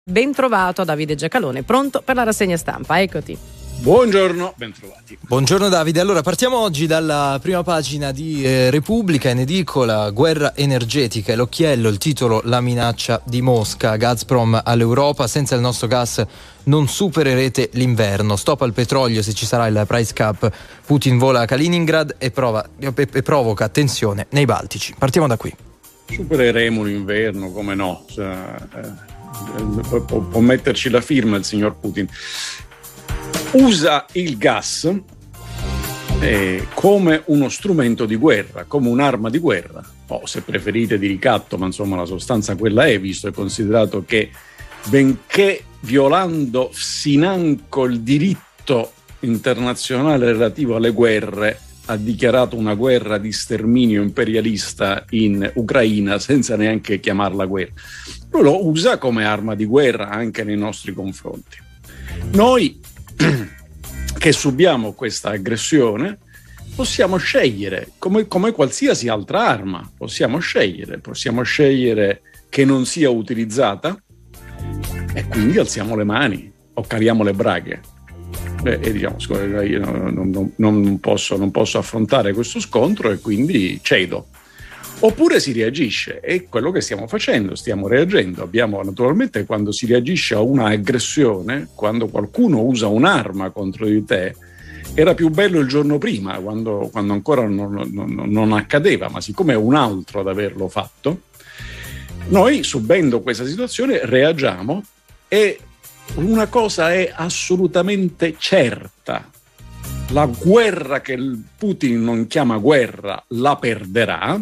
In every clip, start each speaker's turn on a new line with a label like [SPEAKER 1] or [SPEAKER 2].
[SPEAKER 1] Ben trovato Davide Giacalone, pronto per la rassegna stampa, eccoti.
[SPEAKER 2] Buongiorno, bentrovati.
[SPEAKER 3] Buongiorno Davide, allora partiamo oggi dalla prima pagina di Repubblica, in edicola: guerra energetica, e l'occhiello, il titolo: la minaccia di Mosca, Gazprom all'Europa, senza il nostro gas non supererete l'inverno, stop al petrolio se ci sarà il price cap, Putin vola a Kaliningrad e provoca tensione nei Baltici. Partiamo da qui.
[SPEAKER 2] Supereremo l'inverno, come no, può metterci la firma il signor Putin. Usa il gas come uno strumento di guerra, come un'arma di guerra, o se preferite di ricatto, ma insomma la sostanza quella è, visto e considerato che, benché violando financo il diritto internazionale relativo alle guerre, ha dichiarato una guerra di sterminio imperialista in Ucraina senza neanche chiamarla guerra. Lui lo usa come arma di guerra anche nei nostri confronti. Noi che subiamo questa aggressione possiamo scegliere, come qualsiasi altra arma, possiamo scegliere che non sia utilizzata e quindi alziamo le mani o caliamo le braghe e diciamo: scusa, io non posso affrontare questo scontro e quindi cedo. Oppure si reagisce, è quello che stiamo facendo, stiamo reagendo. Abbiamo naturalmente, quando si reagisce a una aggressione, quando qualcuno usa un'arma contro di te, era più bello il giorno prima, quando ancora non accadeva, ma siccome è un altro ad averlo fatto, noi, subendo questa situazione, reagiamo. E una cosa è assolutamente certa: la guerra che Putin non chiama guerra la perderà.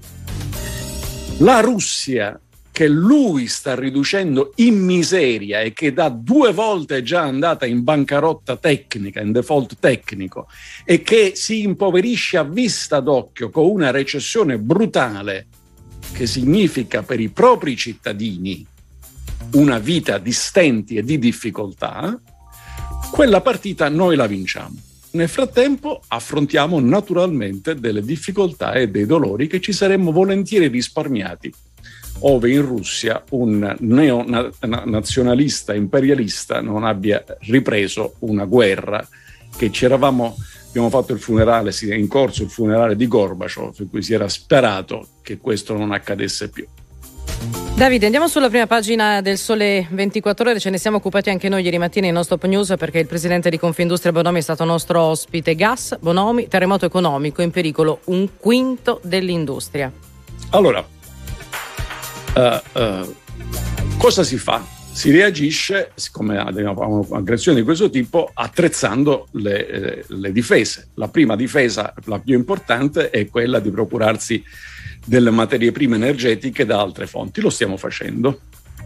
[SPEAKER 2] La Russia, che lui sta riducendo in miseria e che da 2 volte è già andata in bancarotta tecnica, in default tecnico, e che si impoverisce a vista d'occhio con una recessione brutale, che significa per i propri cittadini una vita di stenti e di difficoltà, quella partita noi la vinciamo. Nel frattempo affrontiamo naturalmente delle difficoltà e dei dolori che ci saremmo volentieri risparmiati ove in Russia un neonazionalista imperialista non abbia ripreso una guerra che abbiamo fatto il funerale, è in corso il funerale di Gorbaciov, per cui si era sperato che questo non accadesse più.
[SPEAKER 1] Davide, andiamo sulla prima pagina del Sole 24 Ore, ce ne siamo occupati anche noi ieri mattina in nostro Open News, perché il presidente di Confindustria Bonomi è stato nostro ospite. Gas, Bonomi, terremoto economico, in pericolo 1/5 dell'industria.
[SPEAKER 2] Allora, cosa si fa? Si reagisce, siccome abbiamo un'aggressione di questo tipo, attrezzando le difese. La prima difesa, la più importante, è quella di procurarsi delle materie prime energetiche da altre fonti. Lo stiamo facendo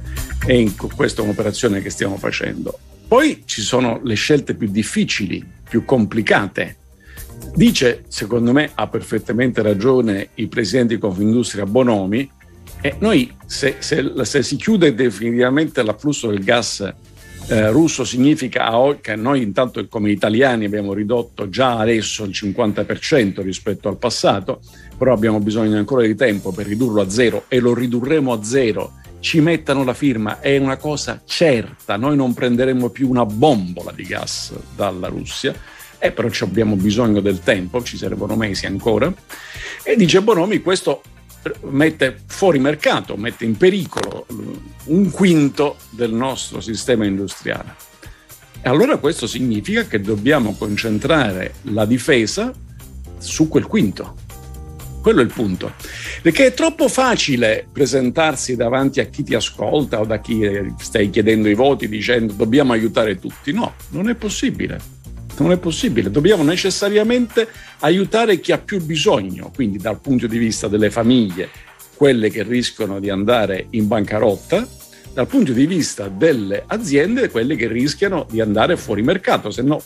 [SPEAKER 2] e questa è un'operazione che stiamo facendo. Poi ci sono le scelte più difficili, più complicate. Dice, secondo me ha perfettamente ragione il presidente di Confindustria Bonomi, noi se si chiude definitivamente l'afflusso del gas russo, significa che noi intanto come italiani abbiamo ridotto già adesso il 50% rispetto al passato, però abbiamo bisogno ancora di tempo per ridurlo a zero e lo ridurremo a zero. Ci mettano la firma, è una cosa certa, noi non prenderemo più una bombola di gas dalla Russia, però abbiamo bisogno del tempo, ci servono mesi ancora. E dice Bonomi, questo mette fuori mercato, mette in pericolo 1/5 del nostro sistema industriale. E allora questo significa che dobbiamo concentrare la difesa su quel quinto. Quello è il punto. Perché è troppo facile presentarsi davanti a chi ti ascolta o da chi stai chiedendo i voti dicendo dobbiamo aiutare tutti. No, non è possibile. Non è possibile, dobbiamo necessariamente aiutare chi ha più bisogno, quindi dal punto di vista delle famiglie, quelle che rischiano di andare in bancarotta, dal punto di vista delle aziende, quelle che rischiano di andare fuori mercato, se no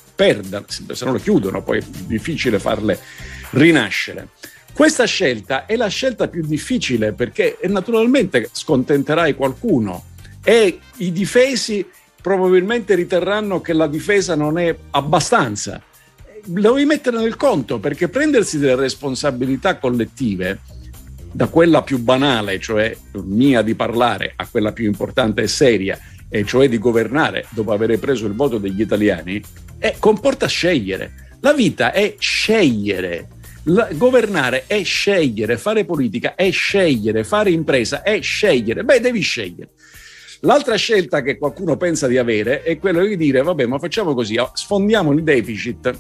[SPEAKER 2] lo chiudono, poi è difficile farle rinascere. Questa scelta è la scelta più difficile perché naturalmente scontenterai qualcuno e i difesi probabilmente riterranno che la difesa non è abbastanza. Lo devi mettere nel conto, perché prendersi delle responsabilità collettive, da quella più banale, cioè mia di parlare, a quella più importante e seria, e cioè di governare dopo aver preso il voto degli italiani, comporta scegliere. La vita è scegliere. Governare è scegliere, fare politica è scegliere, fare impresa è scegliere. Devi scegliere. L'altra scelta che qualcuno pensa di avere è quella di dire: vabbè, ma facciamo così, sfondiamo il deficit,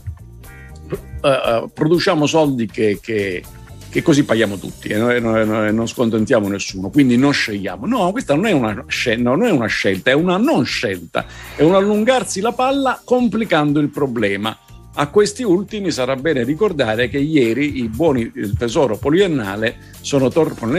[SPEAKER 2] produciamo soldi che così paghiamo tutti e non scontentiamo nessuno, quindi non scegliamo. No, questa non è una scelta, è una non scelta, è un allungarsi la palla complicando il problema. A questi ultimi sarà bene ricordare che ieri i buoni del tesoro poliennali sono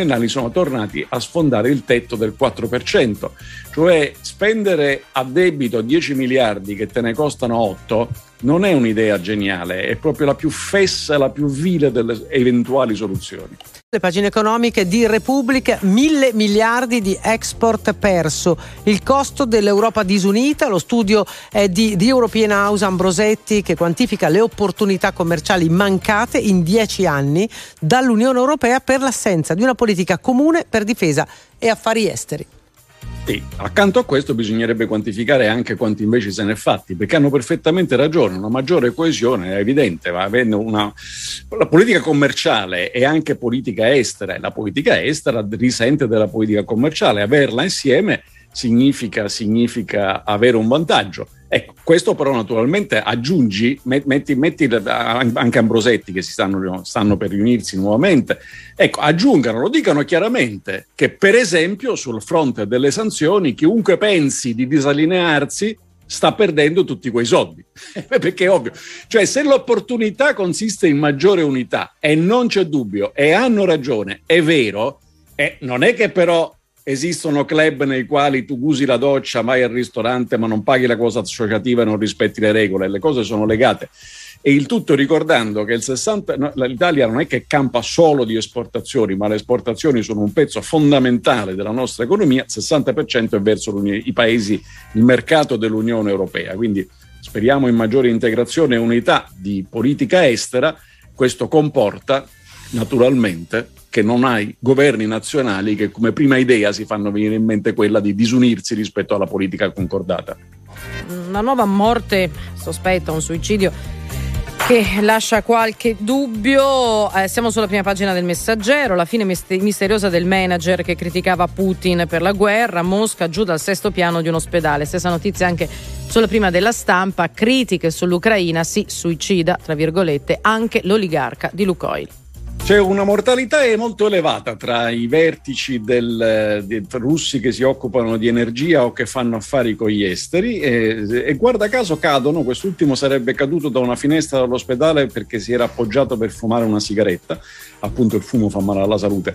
[SPEAKER 2] tornati a sfondare il tetto del 4%, cioè spendere a debito 10 miliardi che te ne costano 8 non è un'idea geniale, è proprio la più fessa, la più vile delle eventuali soluzioni.
[SPEAKER 4] Le pagine economiche di Repubblica: 1.000 miliardi di export perso, il costo dell'Europa disunita. Lo studio è di European House Ambrosetti, che quantifica le opportunità commerciali mancate in 10 anni dall'Unione Europea per l'assenza di una politica comune per difesa e affari esteri.
[SPEAKER 2] Sì, accanto a questo bisognerebbe quantificare anche quanti invece se ne è fatti, perché hanno perfettamente ragione, una maggiore coesione è evidente, ma avendo la politica commerciale e anche politica estera, e la politica estera risente della politica commerciale, averla insieme significa avere un vantaggio. Ecco, questo però naturalmente aggiungi, metti anche Ambrosetti, che stanno per riunirsi nuovamente, ecco, aggiungano, lo dicano chiaramente, che per esempio sul fronte delle sanzioni chiunque pensi di disallinearsi sta perdendo tutti quei soldi, perché è ovvio, cioè se l'opportunità consiste in maggiore unità, e non c'è dubbio, e hanno ragione, è vero, non è che però esistono club nei quali tu usi la doccia, vai al ristorante ma non paghi la cosa associativa e non rispetti le regole, le cose sono legate. E il tutto ricordando che l'Italia non è che campa solo di esportazioni, ma le esportazioni sono un pezzo fondamentale della nostra economia, il 60% è verso i paesi, il mercato dell'Unione Europea. Quindi speriamo in maggiore integrazione e unità di politica estera. Questo comporta naturalmente che non hai governi nazionali che come prima idea si fanno venire in mente quella di disunirsi rispetto alla politica concordata.
[SPEAKER 1] Una nuova morte sospetta, un suicidio che lascia qualche dubbio. Siamo sulla prima pagina del Messaggero, la fine misteriosa del manager che criticava Putin per la guerra, Mosca giù dal 6º piano di un ospedale. Stessa notizia anche sulla prima della Stampa, critiche sull'Ucraina, si suicida, tra virgolette, anche l'oligarca di Lukoil.
[SPEAKER 2] C'è una mortalità molto elevata tra i vertici dei russi che si occupano di energia o che fanno affari con gli esteri e guarda caso cadono, quest'ultimo sarebbe caduto da una finestra dell'ospedale perché si era appoggiato per fumare una sigaretta, appunto il fumo fa male alla salute,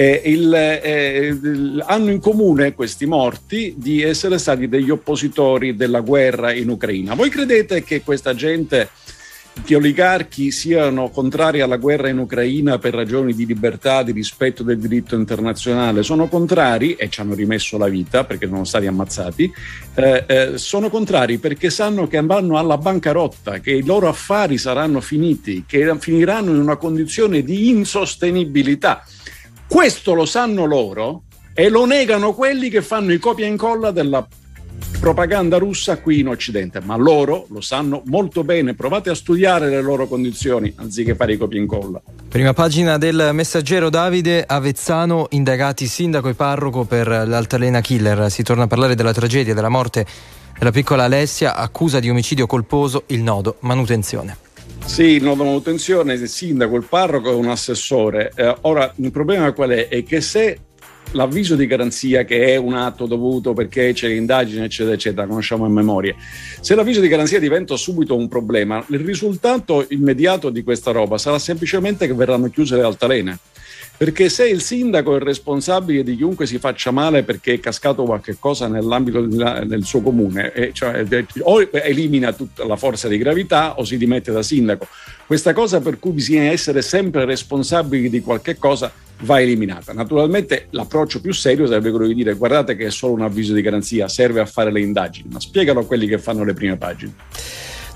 [SPEAKER 2] hanno in comune questi morti di essere stati degli oppositori della guerra in Ucraina. Voi credete che questa gente, gli oligarchi, siano contrari alla guerra in Ucraina per ragioni di libertà, di rispetto del diritto internazionale? Sono contrari, e ci hanno rimesso la vita perché sono stati ammazzati, sono contrari perché sanno che vanno alla bancarotta, che i loro affari saranno finiti, che finiranno in una condizione di insostenibilità. Questo lo sanno loro e lo negano quelli che fanno i copia e incolla della propaganda russa qui in Occidente, ma loro lo sanno molto bene. Provate a studiare le loro condizioni anziché fare i copia e incolla.
[SPEAKER 3] Prima pagina del Messaggero, Davide. Avezzano, indagati sindaco e parroco per l'Altalena Killer. Si torna a parlare della tragedia, della morte della piccola Alessia, accusa di omicidio colposo, il nodo manutenzione.
[SPEAKER 2] Sì, il nodo manutenzione, il sindaco, il parroco e un assessore. Ora, il problema qual è? È che se l'avviso di garanzia, che è un atto dovuto perché c'è indagine eccetera eccetera, conosciamo a memoria, se l'avviso di garanzia diventa subito un problema, il risultato immediato di questa roba sarà semplicemente che verranno chiuse le altalene, perché se il sindaco è responsabile di chiunque si faccia male perché è cascato qualche cosa nell'ambito del suo comune, cioè o elimina tutta la forza di gravità o si dimette da sindaco. Questa cosa per cui bisogna essere sempre responsabili di qualche cosa va eliminata. Naturalmente l'approccio più serio sarebbe quello di dire: guardate che è solo un avviso di garanzia, serve a fare le indagini, ma spiegalo a quelli che fanno le prime pagine.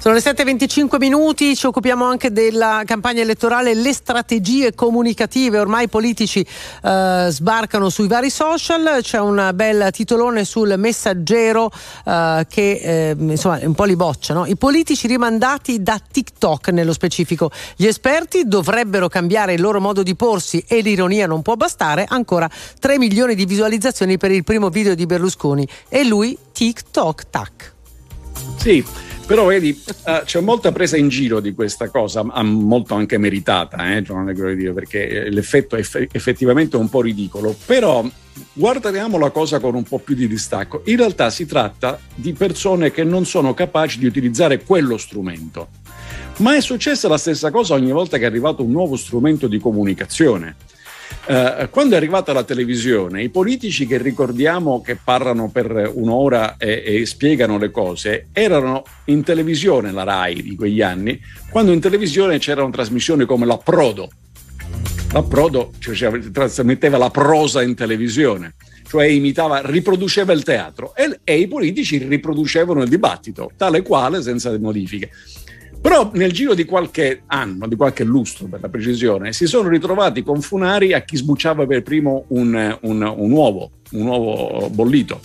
[SPEAKER 4] Sono le 7:25, ci occupiamo anche della campagna elettorale, le strategie comunicative. Ormai i politici sbarcano sui vari social. C'è un bel titolone sul Messaggero che insomma un po' li boccia, no? I politici rimandati da TikTok nello specifico. Gli esperti dovrebbero cambiare il loro modo di porsi e l'ironia non può bastare. Ancora 3 milioni di visualizzazioni per il primo video di Berlusconi e lui TikTok tac.
[SPEAKER 2] Sì, però vedi, c'è molta presa in giro di questa cosa, molto anche meritata, non è quello di dire, perché l'effetto è effettivamente un po' ridicolo, però guardiamo la cosa con un po' più di distacco. In realtà si tratta di persone che non sono capaci di utilizzare quello strumento, ma è successa la stessa cosa ogni volta che è arrivato un nuovo strumento di comunicazione. Quando è arrivata la televisione, i politici che ricordiamo che parlano per un'ora e spiegano le cose erano in televisione, la Rai di quegli anni, quando in televisione c'erano trasmissioni come l'Approdo. L'Approdo trasmetteva la prosa in televisione, cioè riproduceva il teatro e i politici riproducevano il dibattito, tale quale, senza modifiche. Però nel giro di qualche anno, di qualche lustro per la precisione, si sono ritrovati con Funari a chi sbucciava per primo un uovo bollito,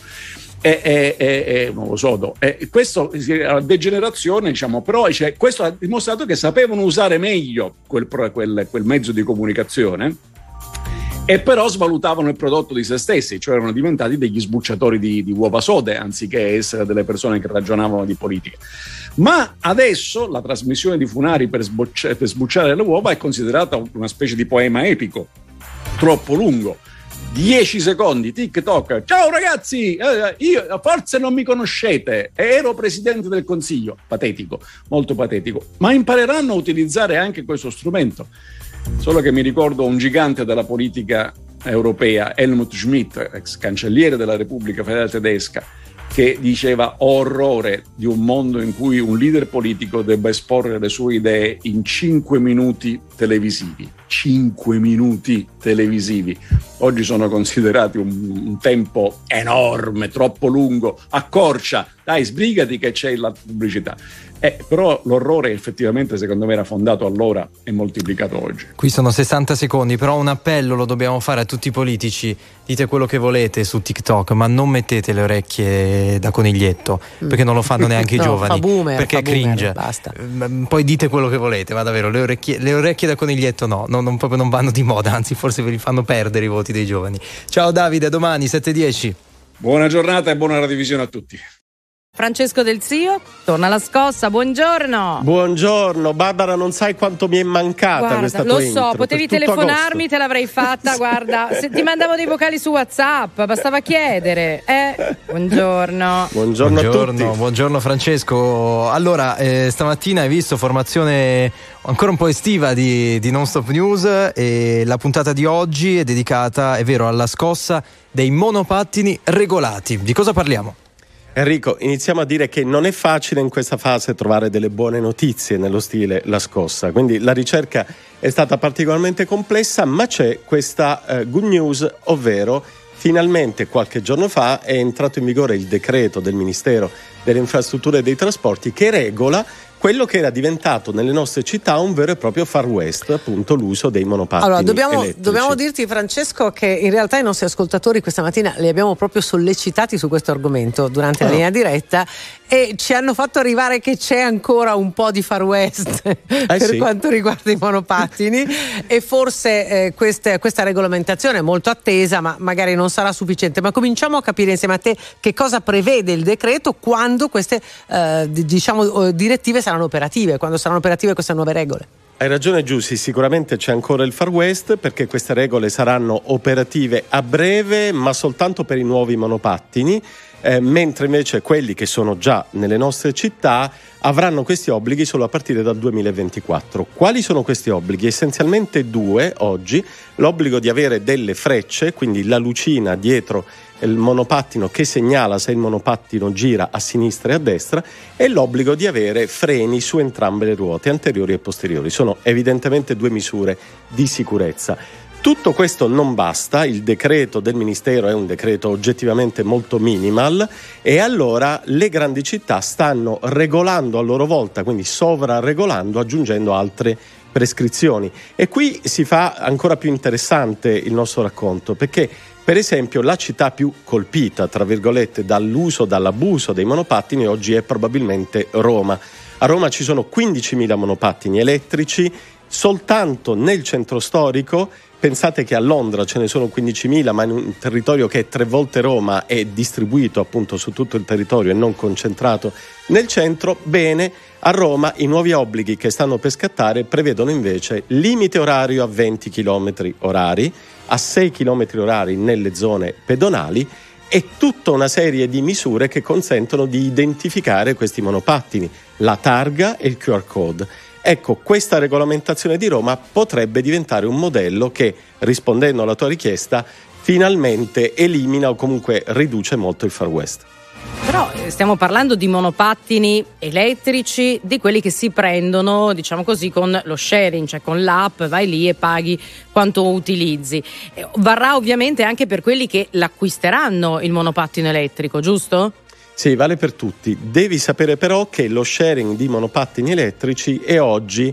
[SPEAKER 2] un uovo sodo. Questo è degenerazione, diciamo, però questo ha dimostrato che sapevano usare meglio quel mezzo di comunicazione e però svalutavano il prodotto di se stessi, cioè erano diventati degli sbucciatori di uova sode anziché essere delle persone che ragionavano di politica. Ma adesso la trasmissione di Funari per sbucciare le uova è considerata una specie di poema epico, troppo lungo. 10 secondi, TikTok, ciao ragazzi, io forse non mi conoscete, ero presidente del Consiglio, patetico, molto patetico, ma impareranno a utilizzare anche questo strumento. Solo che mi ricordo un gigante della politica europea, Helmut Schmidt, ex cancelliere della Repubblica Federale Tedesca, che diceva orrore di un mondo in cui un leader politico debba esporre le sue idee in 5 minuti televisivi. 5 minuti televisivi. Oggi sono considerati un tempo enorme, troppo lungo. Accorcia, dai, sbrigati che c'è la pubblicità. Però l'orrore effettivamente secondo me era fondato allora e moltiplicato oggi.
[SPEAKER 3] Qui sono 60 secondi, però un appello lo dobbiamo fare a tutti i politici: dite quello che volete su TikTok, ma non mettete le orecchie da coniglietto, perché non lo fanno neanche i giovani, perché è cringe. Basta. Poi dite quello che volete, ma davvero le orecchie da coniglietto proprio non vanno di moda, anzi forse ve li fanno perdere i voti dei giovani. Ciao Davide, a domani 7:10.
[SPEAKER 2] Buona giornata e buona radivisione a tutti.
[SPEAKER 1] Francesco Del Zio, torna alla scossa, buongiorno.
[SPEAKER 5] Buongiorno, Barbara, non sai quanto mi è mancata. Guarda, questa tua intro.
[SPEAKER 1] Lo so, potevi telefonarmi, te l'avrei fatta, guarda, se ti mandavo dei vocali su WhatsApp, bastava chiedere. Buongiorno
[SPEAKER 5] a tutti.
[SPEAKER 3] Buongiorno Francesco. Allora, stamattina hai visto formazione ancora un po' estiva di Non Stop News, e la puntata di oggi è dedicata, è vero, alla scossa dei monopattini regolati. Di cosa parliamo?
[SPEAKER 5] Enrico, iniziamo a dire che non è facile in questa fase trovare delle buone notizie nello stile La Scossa, quindi la ricerca è stata particolarmente complessa, ma c'è questa good news, ovvero finalmente qualche giorno fa è entrato in vigore il decreto del Ministero delle Infrastrutture e dei Trasporti che regola quello che era diventato nelle nostre città un vero e proprio Far West, appunto l'uso dei monopattini elettrici.
[SPEAKER 4] Dobbiamo dirti, Francesco, che in realtà i nostri ascoltatori questa mattina li abbiamo proprio sollecitati su questo argomento durante la linea diretta e ci hanno fatto arrivare che c'è ancora un po' di Far West per quanto riguarda i monopattini e forse questa regolamentazione è molto attesa, ma magari non sarà sufficiente. Ma cominciamo a capire insieme a te che cosa prevede il decreto quando queste direttive saranno operative, quando saranno operative queste nuove regole.
[SPEAKER 5] Hai ragione Giussi, sicuramente c'è ancora il Far West perché queste regole saranno operative a breve, ma soltanto per i nuovi monopattini, mentre invece quelli che sono già nelle nostre città avranno questi obblighi solo a partire dal 2024. Quali sono questi obblighi? Essenzialmente due oggi: l'obbligo di avere delle frecce, quindi la lucina dietro il monopattino che segnala se il monopattino gira a sinistra e a destra, e l'obbligo di avere freni su entrambe le ruote, anteriori e posteriori. Sono evidentemente due misure di sicurezza. Tutto questo non basta, il decreto del Ministero è un decreto oggettivamente molto minimal e allora le grandi città stanno regolando a loro volta, quindi sovraregolando, aggiungendo altre prescrizioni. E qui si fa ancora più interessante il nostro racconto, perché per esempio la città più colpita, tra virgolette, dall'abuso dei monopattini oggi è probabilmente Roma. A Roma ci sono 15.000 monopattini elettrici, soltanto nel centro storico. Pensate che a Londra ce ne sono 15.000, ma in un territorio che è 3 volte Roma, è distribuito appunto su tutto il territorio e non concentrato nel centro. Bene, a Roma i nuovi obblighi che stanno per scattare prevedono invece limite orario a 20 km orari, a 6 km orari nelle zone pedonali e tutta una serie di misure che consentono di identificare questi monopattini, la targa e il QR code. Ecco, questa regolamentazione di Roma potrebbe diventare un modello che, rispondendo alla tua richiesta, finalmente elimina o comunque riduce molto il Far West.
[SPEAKER 1] Però stiamo parlando di monopattini elettrici, di quelli che si prendono, diciamo così, con lo sharing, cioè con l'app, vai lì e paghi quanto utilizzi. Varrà ovviamente anche per quelli che l'acquisteranno il monopattino elettrico, giusto?
[SPEAKER 5] Sì, vale per tutti. Devi sapere però che lo sharing di monopattini elettrici è oggi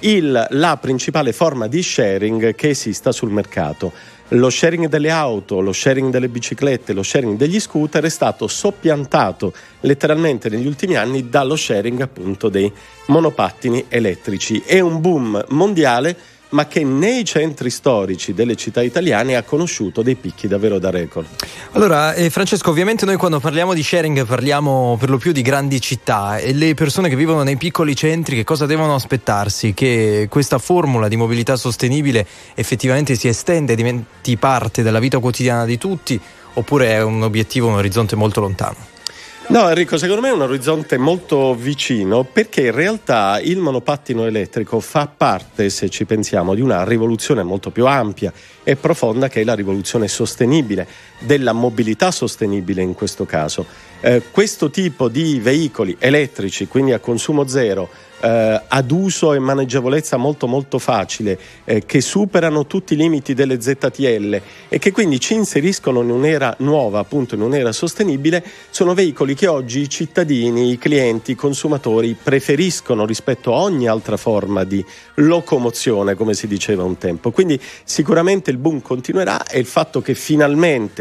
[SPEAKER 5] la principale forma di sharing che esista sul mercato. Lo sharing delle auto, lo sharing delle biciclette, lo sharing degli scooter è stato soppiantato letteralmente negli ultimi anni dallo sharing appunto dei monopattini elettrici. È un boom mondiale, ma che nei centri storici delle città italiane ha conosciuto dei picchi davvero da record.
[SPEAKER 3] Allora, Francesco, ovviamente noi quando parliamo di sharing parliamo per lo più di grandi città, e le persone che vivono nei piccoli centri che cosa devono aspettarsi? Che questa formula di mobilità sostenibile effettivamente si estende e diventi parte della vita quotidiana di tutti, oppure è un obiettivo, un orizzonte molto lontano?
[SPEAKER 5] No, Enrico, secondo me è un orizzonte molto vicino, perché in realtà il monopattino elettrico fa parte, se ci pensiamo, di una rivoluzione molto più ampia e profonda, che è la rivoluzione sostenibile, della mobilità sostenibile in questo caso. Questo tipo di veicoli elettrici, quindi a consumo zero, ad uso e maneggevolezza molto molto facile, che superano tutti i limiti delle ZTL e che quindi ci inseriscono in un'era nuova, appunto in un'era sostenibile, sono veicoli che oggi i cittadini, i clienti, i consumatori preferiscono rispetto a ogni altra forma di locomozione, come si diceva un tempo. Quindi sicuramente il boom continuerà, e il fatto che finalmente,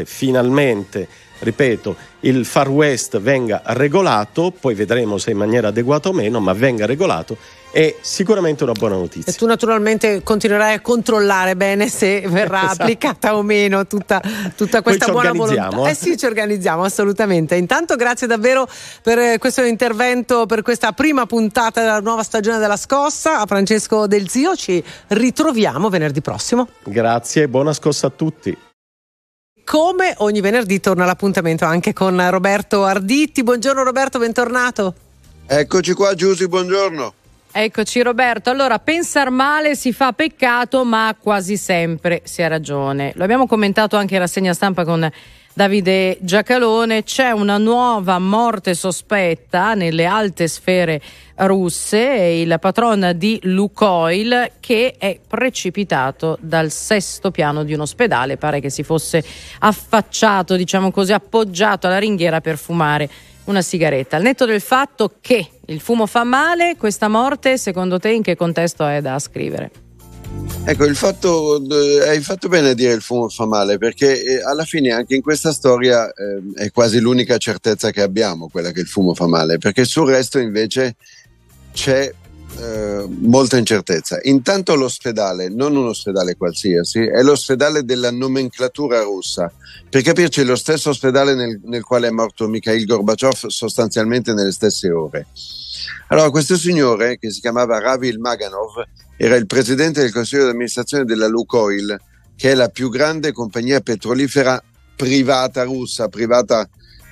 [SPEAKER 5] ripeto, il Far West venga regolato, poi vedremo se in maniera adeguata o meno, ma venga regolato, è sicuramente una buona notizia.
[SPEAKER 4] E tu naturalmente continuerai a controllare bene se verrà applicata o meno tutta questa buona volontà. Sì, ci organizziamo assolutamente. Intanto grazie davvero per questo intervento, per questa prima puntata della nuova stagione della Scossa. A Francesco Del Zio, ci ritroviamo venerdì prossimo.
[SPEAKER 5] Grazie, buona scossa a tutti.
[SPEAKER 4] Come ogni venerdì torna l'appuntamento anche con Roberto Arditti. Buongiorno Roberto, bentornato.
[SPEAKER 6] Eccoci qua Giusy, buongiorno.
[SPEAKER 1] Eccoci Roberto, allora pensar male si fa peccato, ma quasi sempre si ha ragione. Lo abbiamo commentato anche in rassegna stampa con Davide Giacalone. C'è una nuova morte sospetta nelle alte sfere russe, il patron di Lukoil che è precipitato dal 6º piano di un ospedale, pare che si fosse affacciato, diciamo così, appoggiato alla ringhiera per fumare una sigaretta. Al netto del fatto che il fumo fa male, questa morte secondo te in che contesto è da ascrivere?
[SPEAKER 6] Ecco, hai fatto bene a dire il fumo fa male, perché alla fine anche in questa storia è quasi l'unica certezza che abbiamo, quella che il fumo fa male, perché sul resto invece c'è molta incertezza. Intanto l'ospedale, non un ospedale qualsiasi, è l'ospedale della nomenclatura russa. Per capirci, è lo stesso ospedale nel quale è morto Mikhail Gorbaciov, sostanzialmente nelle stesse ore. Allora, questo signore, che si chiamava Ravil Maganov, era il presidente del consiglio di amministrazione della Lukoil, che è la più grande compagnia petrolifera privata russa, privata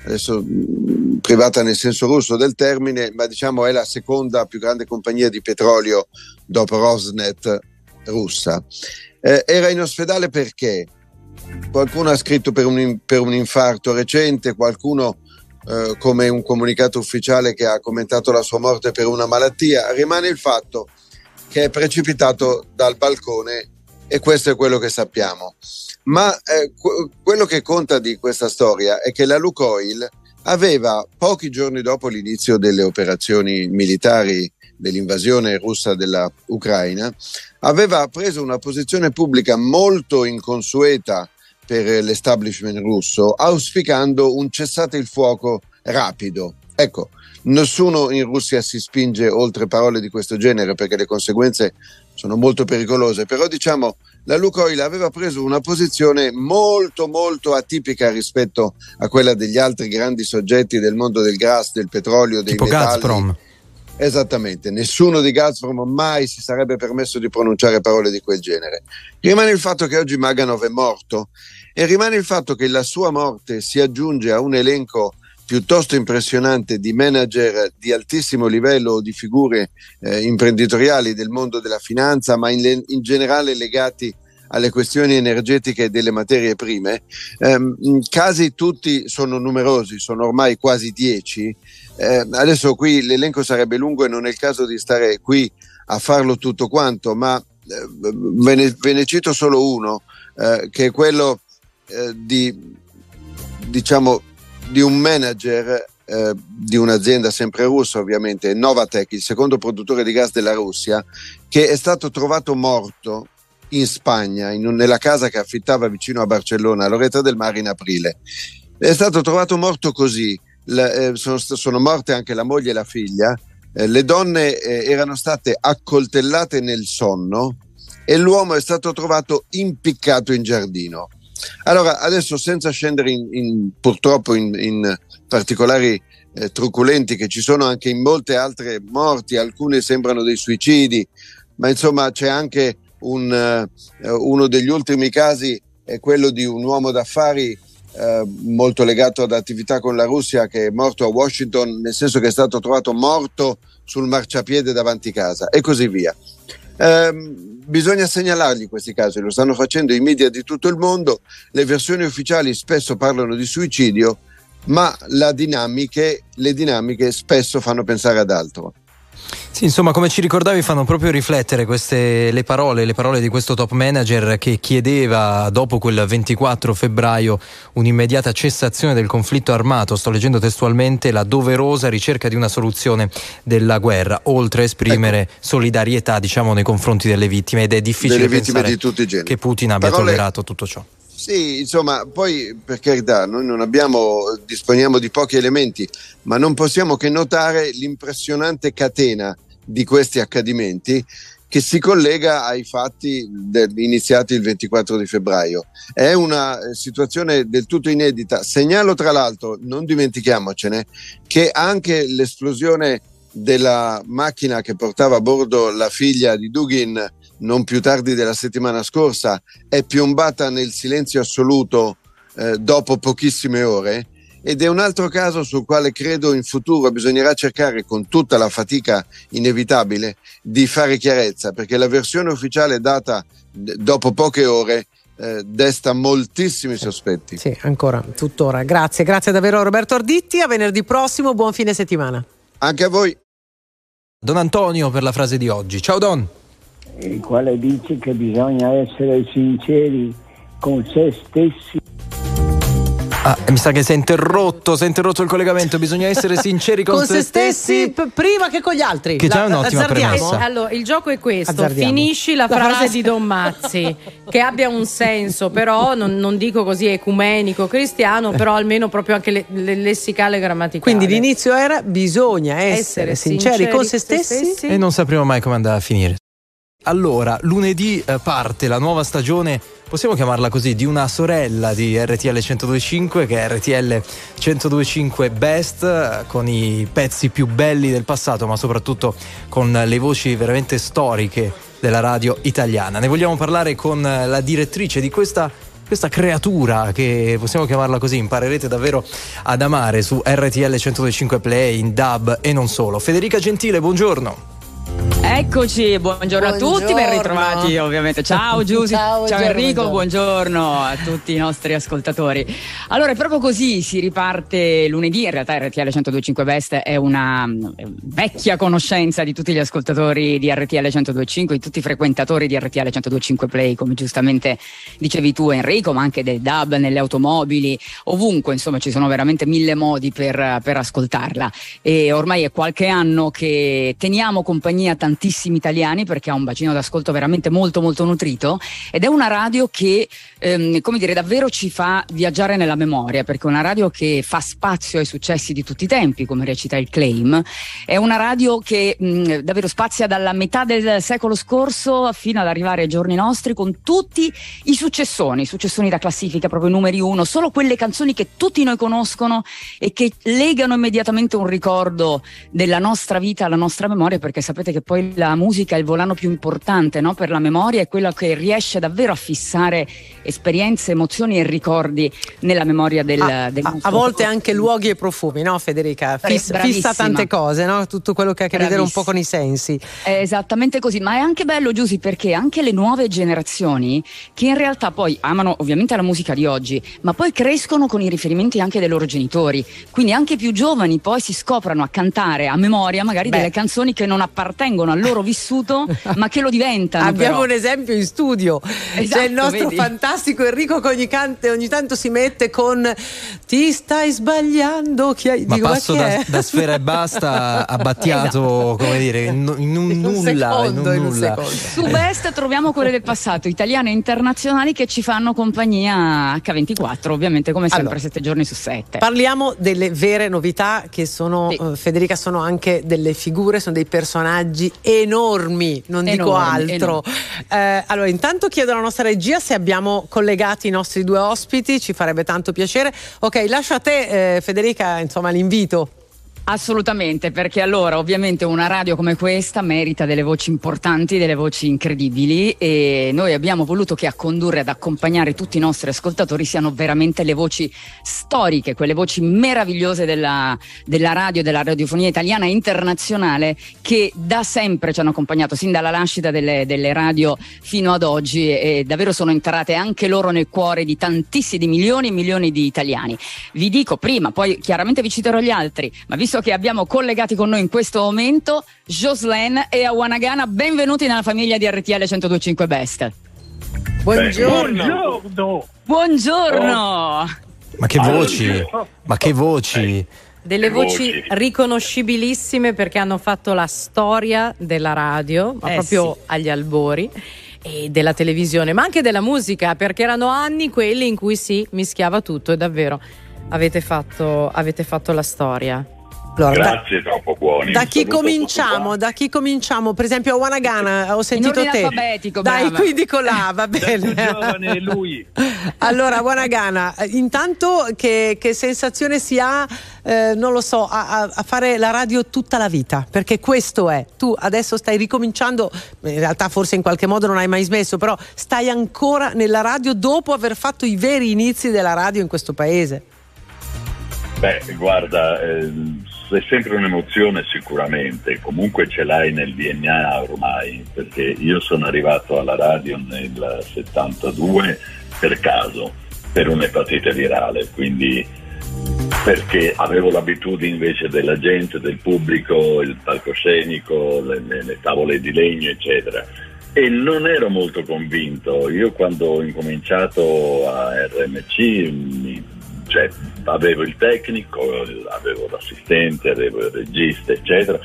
[SPEAKER 6] nel senso russo del termine, ma diciamo è la seconda più grande compagnia di petrolio dopo Rosneft russa. Era in ospedale perché qualcuno ha scritto per un infarto recente, qualcuno come un comunicato ufficiale che ha commentato la sua morte per una malattia. Rimane il fatto che è precipitato dal balcone e questo è quello che sappiamo. Ma quello che conta di questa storia è che la Lukoil aveva, pochi giorni dopo l'inizio delle operazioni militari dell'invasione russa della Ucraina, aveva preso una posizione pubblica molto inconsueta per l'establishment russo, auspicando un cessate il fuoco rapido. Ecco, nessuno in Russia si spinge oltre parole di questo genere perché le conseguenze sono molto pericolose, però diciamo la Lukoil aveva preso una posizione molto molto atipica rispetto a quella degli altri grandi soggetti del mondo del gas, del petrolio, dei
[SPEAKER 3] tipo
[SPEAKER 6] metalli.
[SPEAKER 3] Gazprom.
[SPEAKER 6] Esattamente, nessuno di Gazprom mai si sarebbe permesso di pronunciare parole di quel genere. Rimane il fatto che oggi Maganov è morto e rimane il fatto che la sua morte si aggiunge a un elenco piuttosto impressionante di manager di altissimo livello, di figure imprenditoriali del mondo della finanza, ma in generale legati alle questioni energetiche e delle materie prime. Casi tutti sono numerosi, sono ormai quasi 10. Adesso qui l'elenco sarebbe lungo e non è il caso di stare qui a farlo tutto quanto, ma ve ne cito solo uno, che è quello di un manager di un'azienda sempre russa, ovviamente, Novatek, il secondo produttore di gas della Russia, che è stato trovato morto in Spagna, nella casa che affittava vicino a Barcellona, a Loretta del Mar, in aprile. È stato trovato morto così. Sono morte anche la moglie e la figlia. Le donne erano state accoltellate nel sonno e l'uomo è stato trovato impiccato in giardino. Allora, adesso, senza scendere purtroppo in particolari truculenti, che ci sono anche in molte altre morti, alcune sembrano dei suicidi, ma insomma c'è anche uno degli ultimi casi è quello di un uomo d'affari molto legato ad attività con la Russia, che è morto a Washington, nel senso che è stato trovato morto sul marciapiede davanti casa, e così via. Bisogna segnalargli questi casi, lo stanno facendo i media di tutto il mondo, le versioni ufficiali spesso parlano di suicidio, ma le dinamiche spesso fanno pensare ad altro.
[SPEAKER 3] Sì, insomma, come ci ricordavi, fanno proprio riflettere le parole di questo top manager che chiedeva, dopo quel 24 febbraio, un'immediata cessazione del conflitto armato. Sto leggendo testualmente: la doverosa ricerca di una soluzione della guerra, oltre a esprimere solidarietà, diciamo, nei confronti delle vittime. Ed è difficile pensare
[SPEAKER 6] di tutti i generi
[SPEAKER 3] che Putin abbia tollerato tutto ciò.
[SPEAKER 6] Sì, insomma, poi, per carità, noi disponiamo di pochi elementi, ma non possiamo che notare l'impressionante catena di questi accadimenti che si collega ai fatti iniziati il 24 di febbraio. È una situazione del tutto inedita. Segnalo, tra l'altro, non dimentichiamocene, che anche l'esplosione della macchina che portava a bordo la figlia di Dugin non più tardi della settimana scorsa è piombata nel silenzio assoluto dopo pochissime ore, ed è un altro caso sul quale credo in futuro bisognerà cercare, con tutta la fatica inevitabile, di fare chiarezza, perché la versione ufficiale data dopo poche ore desta moltissimi sospetti.
[SPEAKER 4] Sì, ancora, tuttora. Grazie davvero Roberto Arditti, a venerdì prossimo, buon fine settimana.
[SPEAKER 6] Anche a voi.
[SPEAKER 3] Don Antonio per la frase di oggi. Ciao Don.
[SPEAKER 7] Il quale dice che bisogna essere sinceri con se stessi.
[SPEAKER 3] Mi sa che si è interrotto il collegamento. Bisogna essere sinceri con se stessi
[SPEAKER 4] prima che con gli altri.
[SPEAKER 3] Che già è un'ottima premessa.
[SPEAKER 1] Allora, il gioco è questo: finisci la frase di Don Mazzi, che abbia un senso, però non dico così ecumenico cristiano, però almeno proprio anche lessicale e grammaticale.
[SPEAKER 4] Quindi l'inizio era: bisogna essere sinceri con se stessi.
[SPEAKER 3] E non sapremo mai come andrà a finire. Allora, lunedì parte la nuova stagione, possiamo chiamarla così, di una sorella di RTL 102.5, che è RTL 102.5 Best, con i pezzi più belli del passato, ma soprattutto con le voci veramente storiche della radio italiana. Ne vogliamo parlare con la direttrice di questa creatura, che possiamo chiamarla così, imparerete davvero ad amare, su RTL 102.5 Play, in DAB e non solo. Federica Gentile, buongiorno.
[SPEAKER 8] Eccoci, buongiorno a tutti, ben ritrovati ovviamente. Ciao Giusy, ciao Enrico, buongiorno a tutti i nostri ascoltatori. Allora è proprio così, si riparte lunedì, in realtà RTL 102.5 Best è una vecchia conoscenza di tutti gli ascoltatori di RTL 102.5, di tutti i frequentatori di RTL 102.5 Play, come giustamente dicevi tu Enrico, ma anche del DAB, nelle automobili, ovunque, insomma ci sono veramente mille modi per ascoltarla. E ormai è qualche anno che teniamo compagnia a tantissimi italiani perché ha un bacino d'ascolto veramente molto molto nutrito, ed è una radio che come dire davvero ci fa viaggiare nella memoria, perché è una radio che fa spazio ai successi di tutti i tempi, come recita il claim. È una radio che davvero spazia dalla metà del secolo scorso fino ad arrivare ai giorni nostri, con tutti i successoni da classifica, proprio numeri uno, solo quelle canzoni che tutti noi conoscono e che legano immediatamente un ricordo della nostra vita alla nostra memoria, perché sapete che poi la musica è il volano più importante, no? Per la memoria, è quella che riesce davvero a fissare esperienze, emozioni e ricordi nella memoria del
[SPEAKER 4] a volte anche luoghi e profumi, no Federica? Fissa tante cose, no? Tutto quello che ha a che vedere un po' con i sensi.
[SPEAKER 8] È esattamente così, ma è anche bello Giusy, perché anche le nuove generazioni, che in realtà poi amano ovviamente la musica di oggi, ma poi crescono con i riferimenti anche dei loro genitori, quindi anche più giovani poi si scoprano a cantare a memoria magari delle canzoni che non appartengono al loro vissuto ma che lo diventano.
[SPEAKER 4] Abbiamo un esempio in studio,
[SPEAKER 8] esatto,
[SPEAKER 4] c'è il nostro fantastico Enrico che ogni tanto si mette con "ti stai sbagliando",
[SPEAKER 3] ma passo da Sfera e Basta a Battiato, esatto, come dire, in un nulla.
[SPEAKER 8] Su Best troviamo quelle del passato, italiane e internazionali, che ci fanno compagnia H24, ovviamente come sempre, 7 giorni su 7.
[SPEAKER 4] Parliamo delle vere novità che sono, Federica, sono anche delle figure, sono dei personaggi enormi, non dico altro. Allora intanto chiedo alla nostra regia se abbiamo collegati i nostri due ospiti, ci farebbe tanto piacere. Ok, lascio a te Federica, insomma, l'invito.
[SPEAKER 8] Assolutamente, perché allora ovviamente una radio come questa merita delle voci importanti, delle voci incredibili, e noi abbiamo voluto che a condurre, ad accompagnare tutti i nostri ascoltatori siano veramente le voci storiche, quelle voci meravigliose della radio, della radiofonia italiana e internazionale, che da sempre ci hanno accompagnato, sin dalla nascita delle radio fino ad oggi, e davvero sono entrate anche loro nel cuore di tantissimi milioni e milioni di italiani. Vi dico prima, poi chiaramente vi citerò gli altri, ma visto che abbiamo collegati con noi in questo momento Jocelyn e Awanagana, benvenuti nella famiglia di RTL 102.5 Best. Buongiorno.
[SPEAKER 3] Ma che voci,
[SPEAKER 1] delle voci riconoscibilissime, perché hanno fatto la storia della radio, ma proprio agli albori, e della televisione, ma anche della musica, perché erano anni quelli in cui si mischiava tutto, e davvero avete fatto la storia.
[SPEAKER 4] Allora,
[SPEAKER 9] grazie, troppo buoni.
[SPEAKER 4] Da chi cominciamo? Per esempio a Wanagana, ho sentito te. Dai, quindi con là, va bene.
[SPEAKER 9] Giovane lui.
[SPEAKER 4] Allora, Wanagana, intanto che sensazione si ha, non lo so, a fare la radio tutta la vita? Perché questo è, tu adesso stai ricominciando, in realtà forse in qualche modo non hai mai smesso, però stai ancora nella radio dopo aver fatto i veri inizi della radio in questo paese.
[SPEAKER 9] Beh, guarda, è sempre un'emozione sicuramente, comunque ce l'hai nel DNA ormai, perché io sono arrivato alla radio nel 72 per caso, per un'epatite virale, quindi perché avevo l'abitudine invece della gente, del pubblico, il palcoscenico, le tavole di legno eccetera, e non ero molto convinto. Io quando ho incominciato a RMC avevo il tecnico, avevo l'assistente, avevo il regista eccetera,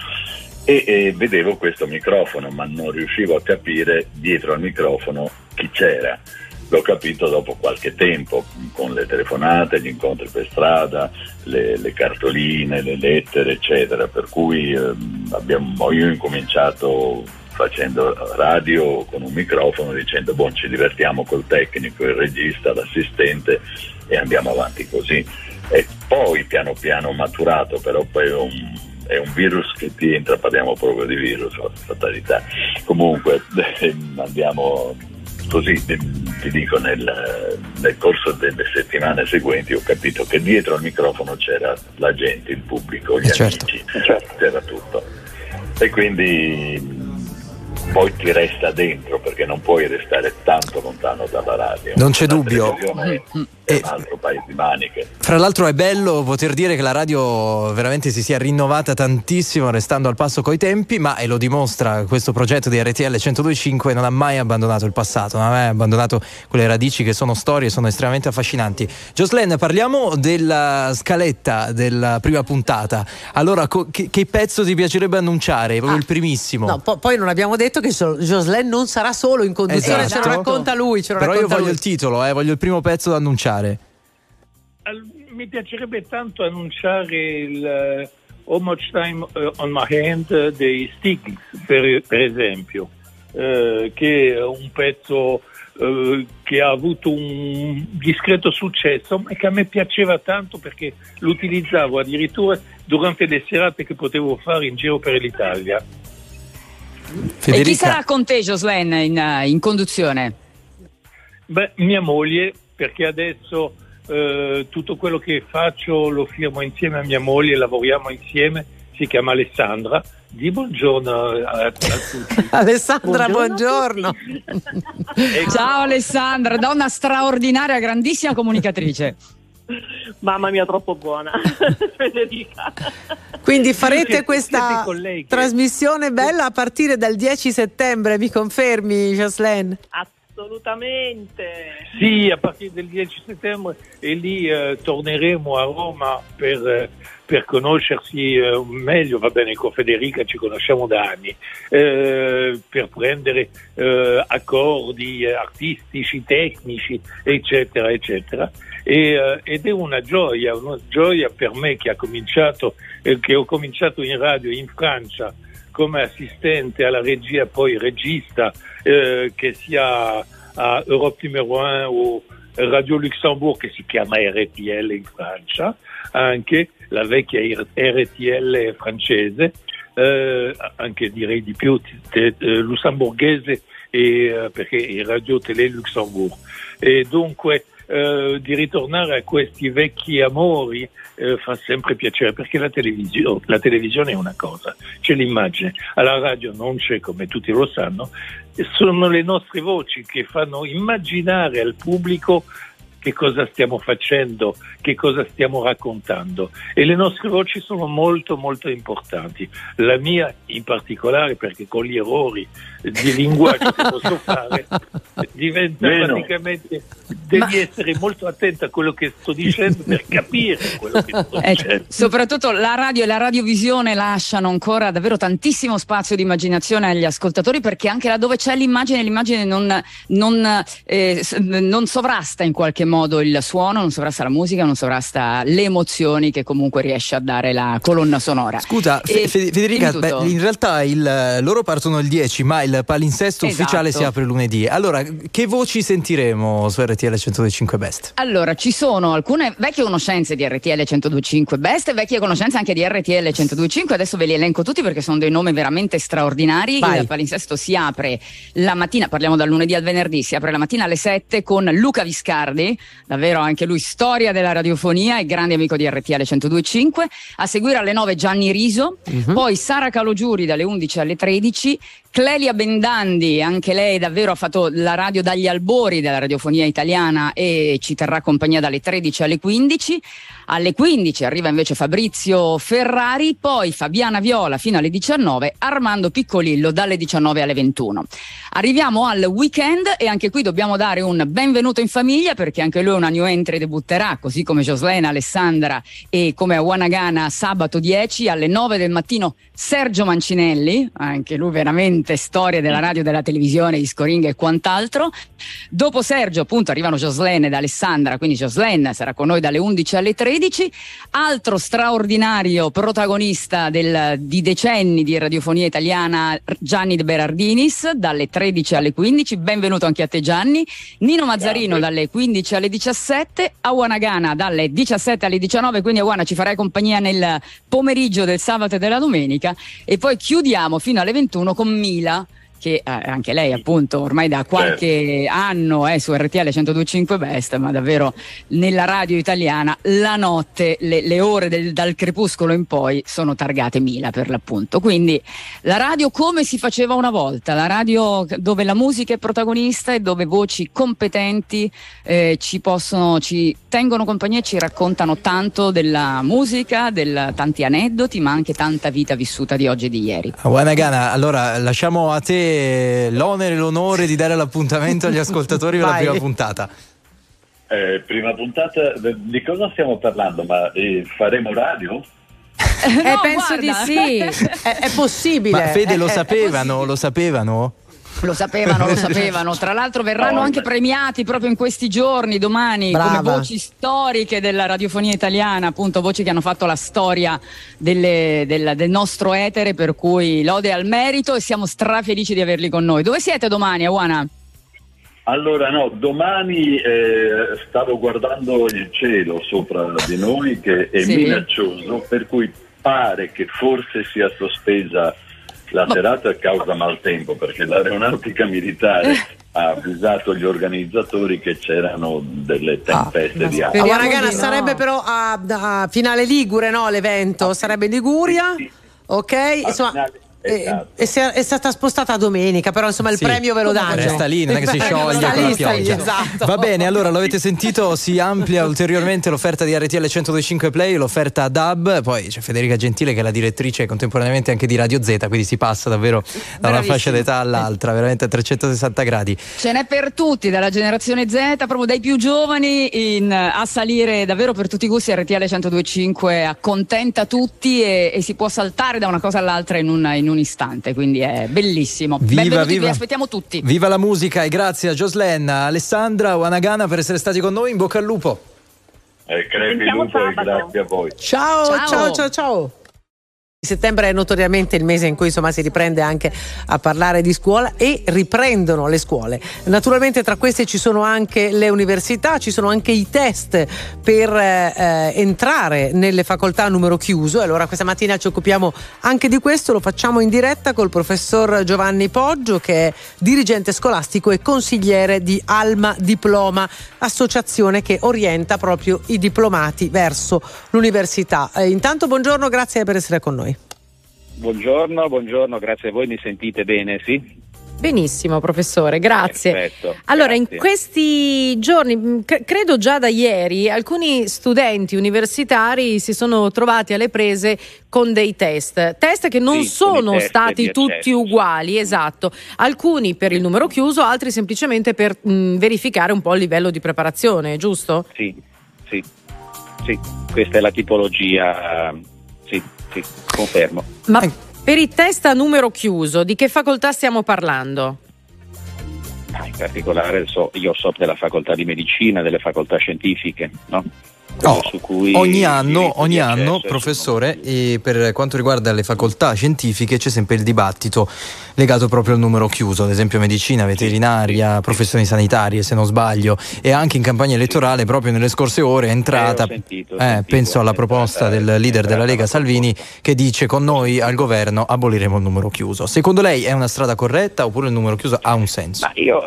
[SPEAKER 9] e vedevo questo microfono, ma non riuscivo a capire dietro al microfono chi c'era. L'ho capito dopo qualche tempo, con le telefonate, gli incontri per strada, le cartoline, le lettere eccetera, per cui io ho incominciato facendo radio con un microfono, dicendo ci divertiamo col tecnico, il regista, l'assistente, e andiamo avanti così. E poi piano piano maturato, però poi è un virus che ti entra, parliamo proprio di virus, fatalità. Comunque andiamo così, ti dico, nel corso delle settimane seguenti ho capito che dietro al microfono c'era la gente, il pubblico, gli amici, c'era tutto. E quindi poi ti resta dentro, perché non puoi restare tanto lontano dalla radio.
[SPEAKER 3] Non c'è dubbio.
[SPEAKER 9] È un altro paio di maniche.
[SPEAKER 3] Fra l'altro è bello poter dire che la radio veramente si sia rinnovata tantissimo, restando al passo coi tempi, ma, e lo dimostra questo progetto di RTL 102.5, non ha mai abbandonato il passato, non ha mai abbandonato quelle radici che sono storie, sono estremamente affascinanti. Jocelyn, parliamo della scaletta della prima puntata. Allora, che pezzo ti piacerebbe annunciare? Proprio il primissimo.
[SPEAKER 4] No, poi non abbiamo detto che Jocelyn non sarà solo in conduzione,
[SPEAKER 3] esatto.
[SPEAKER 4] Ce lo racconta lui.
[SPEAKER 3] Però io voglio il titolo, voglio il primo pezzo da annunciare.
[SPEAKER 10] Mi piacerebbe tanto annunciare il How Much Time on My Hand dei Styx, per esempio, che è un pezzo che ha avuto un discreto successo e che a me piaceva tanto, perché lo utilizzavo durante le serate che potevo fare in giro per l'Italia.
[SPEAKER 3] Federica.
[SPEAKER 8] E chi sarà con te, Jocelyn, in conduzione?
[SPEAKER 10] Beh, mia moglie, perché adesso tutto quello che faccio lo firmo insieme a mia moglie, lavoriamo insieme, si chiama Alessandra. Di buongiorno a tutti.
[SPEAKER 4] Alessandra, buongiorno.
[SPEAKER 8] Ciao Alessandra, donna straordinaria, grandissima comunicatrice.
[SPEAKER 11] Mamma mia, troppo buona. Federica.
[SPEAKER 4] Quindi farete questa trasmissione bella a partire dal 10 settembre, mi confermi, Jocelyn?
[SPEAKER 11] Assolutamente.
[SPEAKER 10] Sì, a partire del 10 settembre, e lì torneremo a Roma per conoscersi meglio. Va bene, con Federica ci conosciamo da anni, per prendere accordi artistici, tecnici, eccetera, eccetera. Ed è una gioia per me che ho cominciato in radio in Francia come assistente alla regia, poi regista, che sia a Europe Numero 1 o Radio Luxembourg, che si chiama RTL in Francia, anche la vecchia RTL francese, anche direi di più lussemburghese, perché è Radio Télé Luxembourg. E dunque di ritornare a questi vecchi amori fa sempre piacere, perché la televisione è una cosa, c'è l'immagine, alla radio non c'è, come tutti lo sanno. Sono le nostre voci che fanno immaginare al pubblico che cosa stiamo facendo, che cosa stiamo raccontando, e le nostre voci sono molto molto importanti, la mia in particolare, perché con gli errori di linguaggio che posso fare diventa praticamente, devi essere molto attento a quello che sto dicendo per capire quello che sto dicendo.
[SPEAKER 8] Soprattutto la radio e la radiovisione lasciano ancora davvero tantissimo spazio di immaginazione agli ascoltatori, perché anche laddove c'è l'immagine non sovrasta in qualche modo il suono, non sovrasta la musica, non sovrasta le emozioni che comunque riesce a dare la colonna sonora.
[SPEAKER 3] Scusa, Federica, in realtà loro partono il 10, ma il palinsesto ufficiale si apre lunedì. Allora, che voci sentiremo su RTL 102.5 Best?
[SPEAKER 8] Allora, ci sono alcune vecchie conoscenze di RTL 102.5 Best e vecchie conoscenze anche di RTL 102.5. Adesso ve li elenco tutti perché sono dei nomi veramente straordinari.
[SPEAKER 4] Vai.
[SPEAKER 8] Il palinsesto si apre la mattina, parliamo dal lunedì al venerdì, si apre la mattina alle 7 con Luca Viscardi, davvero anche lui storia della radiofonia e grande amico di RTL 102.5. A seguire alle 9 Gianni Riso, poi Sara Calogiuri dalle 11 alle 13, Clelia Bendandi, anche lei davvero ha fatto la radio dagli albori della radiofonia italiana e ci terrà compagnia dalle 13 alle 15. Alle 15 arriva invece Fabrizio Ferrari, poi Fabiana Viola fino alle 19, Armando Piccolillo dalle 19 alle 21. Arriviamo al weekend e anche qui dobbiamo dare un benvenuto in famiglia, perché anche lui è una new entry, debutterà così come Jocelyn, Alessandra e come a Wanagana sabato 10 alle 9 del mattino Sergio Mancinelli, anche lui veramente storia della radio, della televisione, di scoringhe e quant'altro. Dopo Sergio appunto arrivano Jocelyn ed Alessandra, quindi Jocelyn sarà con noi dalle 11 alle 13. Altro straordinario protagonista di decenni di radiofonia italiana, Gianni De Berardinis dalle 13 alle 15, benvenuto anche a te Gianni. Nino Mazzarino dalle 15 alle 17, a Wanagana dalle 17 alle 19, quindi a Wana ci farai compagnia nel pomeriggio del sabato e della domenica, e poi chiudiamo fino alle 21 con Mila, che anche lei appunto ormai da qualche anno è su RTL 102.5 Best, ma davvero nella radio italiana la notte, le ore dal crepuscolo in poi sono targate 1000 per l'appunto. Quindi la radio come si faceva una volta, la radio dove la musica è protagonista e dove voci competenti ci tengono compagnia e ci raccontano tanto della musica, tanti aneddoti, ma anche tanta vita vissuta di oggi e di ieri.
[SPEAKER 3] Wanagana, allora lasciamo a te l'onere e l'onore di dare l'appuntamento agli ascoltatori per la prima puntata.
[SPEAKER 9] Prima puntata, di cosa stiamo parlando? Ma faremo radio?
[SPEAKER 8] No,
[SPEAKER 1] penso
[SPEAKER 8] guarda.
[SPEAKER 1] di sì.
[SPEAKER 4] È possibile.
[SPEAKER 3] Ma Fede, lo sapevano? Lo sapevano?
[SPEAKER 8] Lo sapevano. Tra l'altro verranno anche premiati proprio in questi giorni, domani,
[SPEAKER 4] Brava.
[SPEAKER 8] come voci storiche della radiofonia italiana, appunto voci che hanno fatto la storia del nostro etere, per cui lode al merito e siamo strafelici di averli con noi. Dove siete domani, Awana?
[SPEAKER 9] Allora no, domani stavo guardando il cielo sopra di noi che è minaccioso, per cui pare che forse sia sospesa la serata a causa maltempo, perché l'aeronautica militare ha avvisato gli organizzatori che c'erano delle tempeste di acqua.
[SPEAKER 4] Wanagana, sarebbe però a Finale Ligure, no, l'evento? Sarebbe in Liguria? Ok, insomma... è stata spostata a domenica, però insomma il premio ve lo danno.
[SPEAKER 3] Resta lì, non è che si scioglie con la pioggia.
[SPEAKER 4] Esatto.
[SPEAKER 3] Va bene, allora lo avete sentito, si amplia ulteriormente l'offerta di RTL 102.5 Play, l'offerta DAB, poi c'è Federica Gentile che è la direttrice contemporaneamente anche di Radio Z, quindi si passa davvero da una fascia d'età all'altra, veramente a 360 gradi.
[SPEAKER 8] Ce n'è per tutti, dalla generazione Z, proprio dai più giovani a salire davvero per tutti i gusti. RTL 102.5 accontenta tutti e si può saltare da una cosa all'altra in un istante, quindi è bellissimo. Benvenuti, vi aspettiamo tutti.
[SPEAKER 3] Viva la musica e grazie a Joslenna, Alessandra, Wanagana per essere stati con noi, in bocca al lupo.
[SPEAKER 9] Crepi lupo e grazie a voi.
[SPEAKER 4] Ciao. Settembre è notoriamente il mese in cui insomma si riprende anche a parlare di scuola e riprendono le scuole. Naturalmente tra queste ci sono anche le università, ci sono anche i test per entrare nelle facoltà a numero chiuso. Allora questa mattina ci occupiamo anche di questo, lo facciamo in diretta col professor Giovanni Poggio, che è dirigente scolastico e consigliere di Alma Diploma, associazione che orienta proprio i diplomati verso l'università. Intanto buongiorno, grazie per essere con noi.
[SPEAKER 12] Buongiorno, grazie a voi, mi sentite bene, sì?
[SPEAKER 1] Benissimo professore, grazie.
[SPEAKER 12] Perfetto,
[SPEAKER 1] allora
[SPEAKER 12] grazie.
[SPEAKER 1] In questi giorni, credo già da ieri, alcuni studenti universitari si sono trovati alle prese con dei test che non sono stati tutti uguali, esatto, alcuni per il numero chiuso, altri semplicemente per verificare un po' il livello di preparazione, giusto?
[SPEAKER 12] Sì, questa è la tipologia, sì, confermo.
[SPEAKER 1] Ma per i test a numero chiuso, di che facoltà stiamo parlando?
[SPEAKER 12] In particolare io so della facoltà di medicina, delle facoltà scientifiche, no? Su cui
[SPEAKER 3] ogni anno, professore, e per quanto riguarda le facoltà scientifiche c'è sempre il dibattito legato proprio al numero chiuso, ad esempio medicina, veterinaria, professioni sanitarie se non sbaglio, e anche in campagna elettorale proprio nelle scorse ore è entrata, penso alla proposta del leader della Lega Salvini, che dice: con noi al governo aboliremo il numero chiuso. Secondo lei è una strada corretta oppure il numero chiuso ha un senso?
[SPEAKER 12] Ma io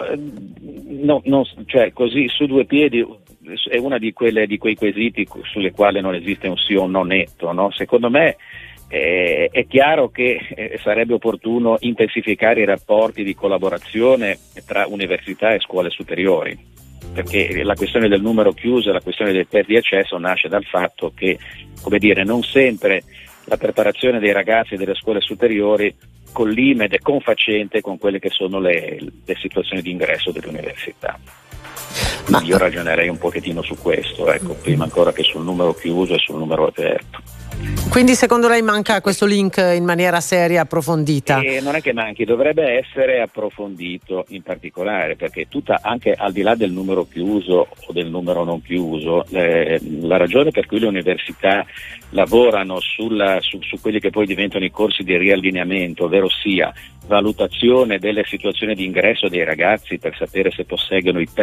[SPEAKER 12] cioè così su due piedi è una di quei quesiti sulle quali non esiste un sì o un no netto, no? Secondo me è chiaro che sarebbe opportuno intensificare i rapporti di collaborazione tra università e scuole superiori, perché la questione del numero chiuso e la questione del test di accesso nasce dal fatto che, come dire, non sempre la preparazione dei ragazzi delle scuole superiori collima ed è confacente con quelle che sono le situazioni di ingresso dell'università. Io ragionerei un pochettino su questo, prima ancora che sul numero chiuso e sul numero aperto.
[SPEAKER 4] Quindi secondo lei manca questo link in maniera seria, approfondita?
[SPEAKER 12] Non è che manchi, dovrebbe essere approfondito in particolare, perché anche al di là del numero chiuso o del numero non chiuso, la ragione per cui le università lavorano su quelli che poi diventano i corsi di riallineamento, ovvero sia valutazione delle situazioni di ingresso dei ragazzi per sapere se posseggono i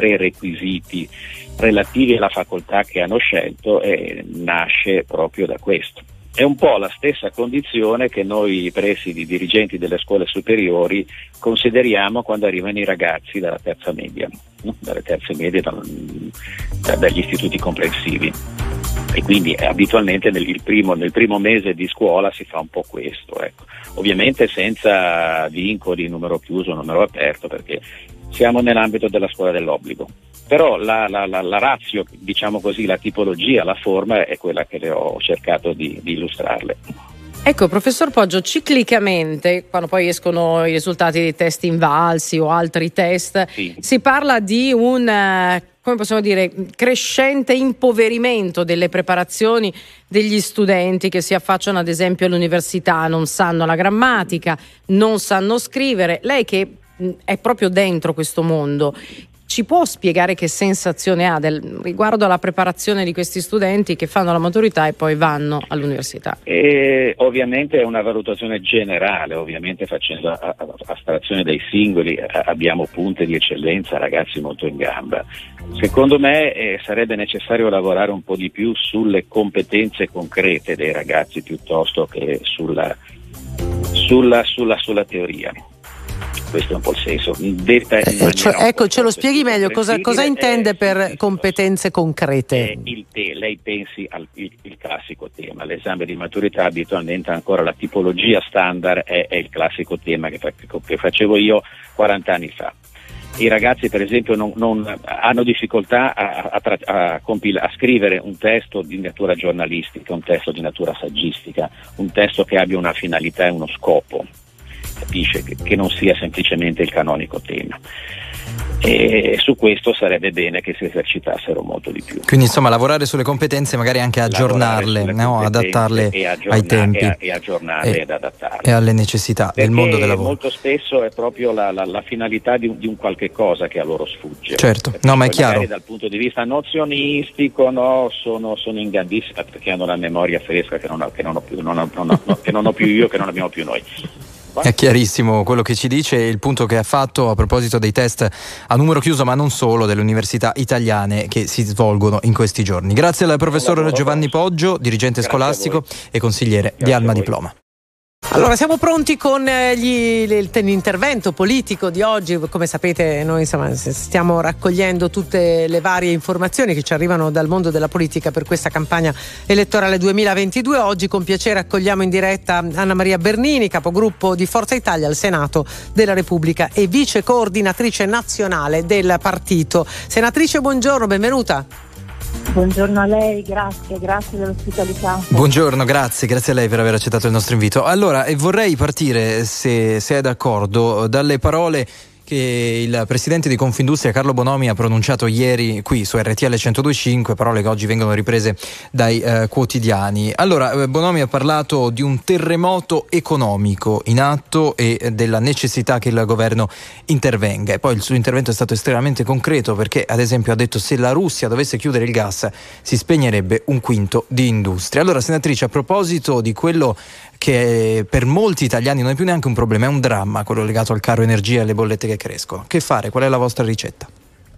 [SPEAKER 12] prerequisiti relativi alla facoltà che hanno scelto, nasce proprio da questo. È un po' la stessa condizione che noi presidi dirigenti delle scuole superiori consideriamo quando arrivano i ragazzi dalla terza media, no? Dalle terze medie, dagli istituti comprensivi. E quindi abitualmente nel primo mese di scuola si fa un po' questo, ecco. Ovviamente senza vincoli, numero chiuso, numero aperto, perché siamo nell'ambito della scuola dell'obbligo. Però la ratio, diciamo così, la tipologia, la forma è quella che le ho cercato di illustrarle.
[SPEAKER 1] Ecco, professor Poggio, ciclicamente, quando poi escono i risultati dei test Invalsi o altri test, sì, si parla di un, come possiamo dire, crescente impoverimento delle preparazioni degli studenti che si affacciano ad esempio all'università, non sanno la grammatica, non sanno scrivere. Lei che è proprio dentro questo mondo, ci può spiegare che sensazione ha riguardo alla preparazione di questi studenti che fanno la maturità e poi vanno all'università?
[SPEAKER 12] Ovviamente è una valutazione generale, ovviamente facendo astrazione dai singoli, abbiamo punte di eccellenza, ragazzi molto in gamba. Secondo me sarebbe necessario lavorare un po' di più sulle competenze concrete dei ragazzi piuttosto che sulla teoria. Questo è un po' il senso.
[SPEAKER 4] Ecco, ce lo spieghi meglio, cosa intende per competenze concrete?
[SPEAKER 12] Lei pensi al classico tema, l'esame di maturità abitualmente ancora la tipologia standard è il classico tema che facevo io 40 anni fa. I ragazzi per esempio non hanno difficoltà a scrivere un testo di natura giornalistica, un testo di natura saggistica, un testo che abbia una finalità e uno scopo. Capisce che non sia semplicemente il canonico tema, e su questo sarebbe bene che si esercitassero molto di più.
[SPEAKER 3] Quindi insomma lavorare sulle competenze, magari anche aggiornarle, no? Adattarle ai tempi
[SPEAKER 12] e aggiornarle ed adattarle
[SPEAKER 3] e alle necessità del mondo del lavoro.
[SPEAKER 12] Molto spesso è proprio la finalità di un qualche cosa che a loro sfugge.
[SPEAKER 3] Certo, no, ma è chiaro.
[SPEAKER 12] Dal punto di vista nozionistico, no, sono in gambissima perché hanno la memoria fresca che non ho più io, che non abbiamo più noi.
[SPEAKER 3] È chiarissimo quello che ci dice e il punto che ha fatto a proposito dei test a numero chiuso, ma non solo, delle università italiane che si svolgono in questi giorni. Grazie al professor Giovanni Poggio, dirigente scolastico e consigliere di Alma Diploma.
[SPEAKER 4] Allora siamo pronti con l'intervento politico di oggi. Come sapete noi stiamo raccogliendo tutte le varie informazioni che ci arrivano dal mondo della politica per questa campagna elettorale 2022. Oggi con piacere accogliamo in diretta Anna Maria Bernini, capogruppo di Forza Italia al Senato della Repubblica e vice coordinatrice nazionale del partito. Senatrice, buongiorno, benvenuta.
[SPEAKER 13] Buongiorno a lei, grazie dell'ospitalità.
[SPEAKER 3] Buongiorno, grazie a lei per aver accettato il nostro invito. Allora, vorrei partire, se è d'accordo, dalle parole che il presidente di Confindustria Carlo Bonomi ha pronunciato ieri qui su RTL 102.5, parole che oggi vengono riprese dai quotidiani. Allora, Bonomi ha parlato di un terremoto economico in atto e della necessità che il governo intervenga. E poi il suo intervento è stato estremamente concreto perché, ad esempio, ha detto se la Russia dovesse chiudere il gas si spegnerebbe un quinto di industria. Allora, senatrice, a proposito di quello che per molti italiani non è più neanche un problema, è un dramma, quello legato al caro energia e alle bollette che crescono. Che fare? Qual è la vostra ricetta?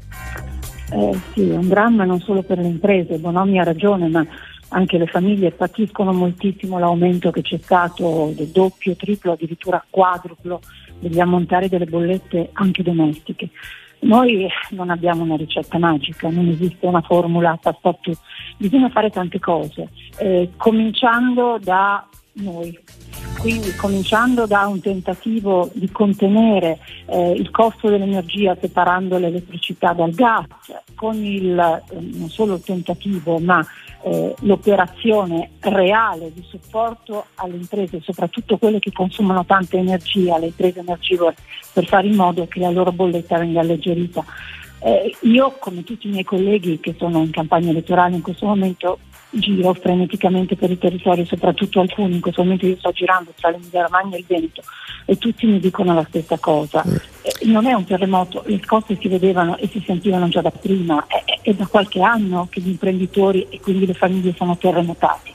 [SPEAKER 13] Sì, è un dramma non solo per le imprese, Bonomi ha ragione, ma anche le famiglie patiscono moltissimo l'aumento che c'è stato del doppio, triplo, addirittura quadruplo degli ammontari delle bollette anche domestiche. Noi non abbiamo una ricetta magica, non esiste una formula passepartout, bisogna fare tante cose, cominciando da noi. Quindi cominciando da un tentativo di contenere il costo dell'energia separando l'elettricità dal gas, con non solo il tentativo ma l'operazione reale di supporto alle imprese, soprattutto quelle che consumano tanta energia, le imprese energivore, per fare in modo che la loro bolletta venga alleggerita. Io, come tutti i miei colleghi che sono in campagna elettorale in questo momento, giro freneticamente per i territori, soprattutto alcuni. In questo momento io sto girando tra l'Emilia Romagna e il Veneto e tutti mi dicono la stessa cosa. Non è un terremoto, le cose si vedevano e si sentivano già da prima, è da qualche anno che gli imprenditori e quindi le famiglie sono terremotati.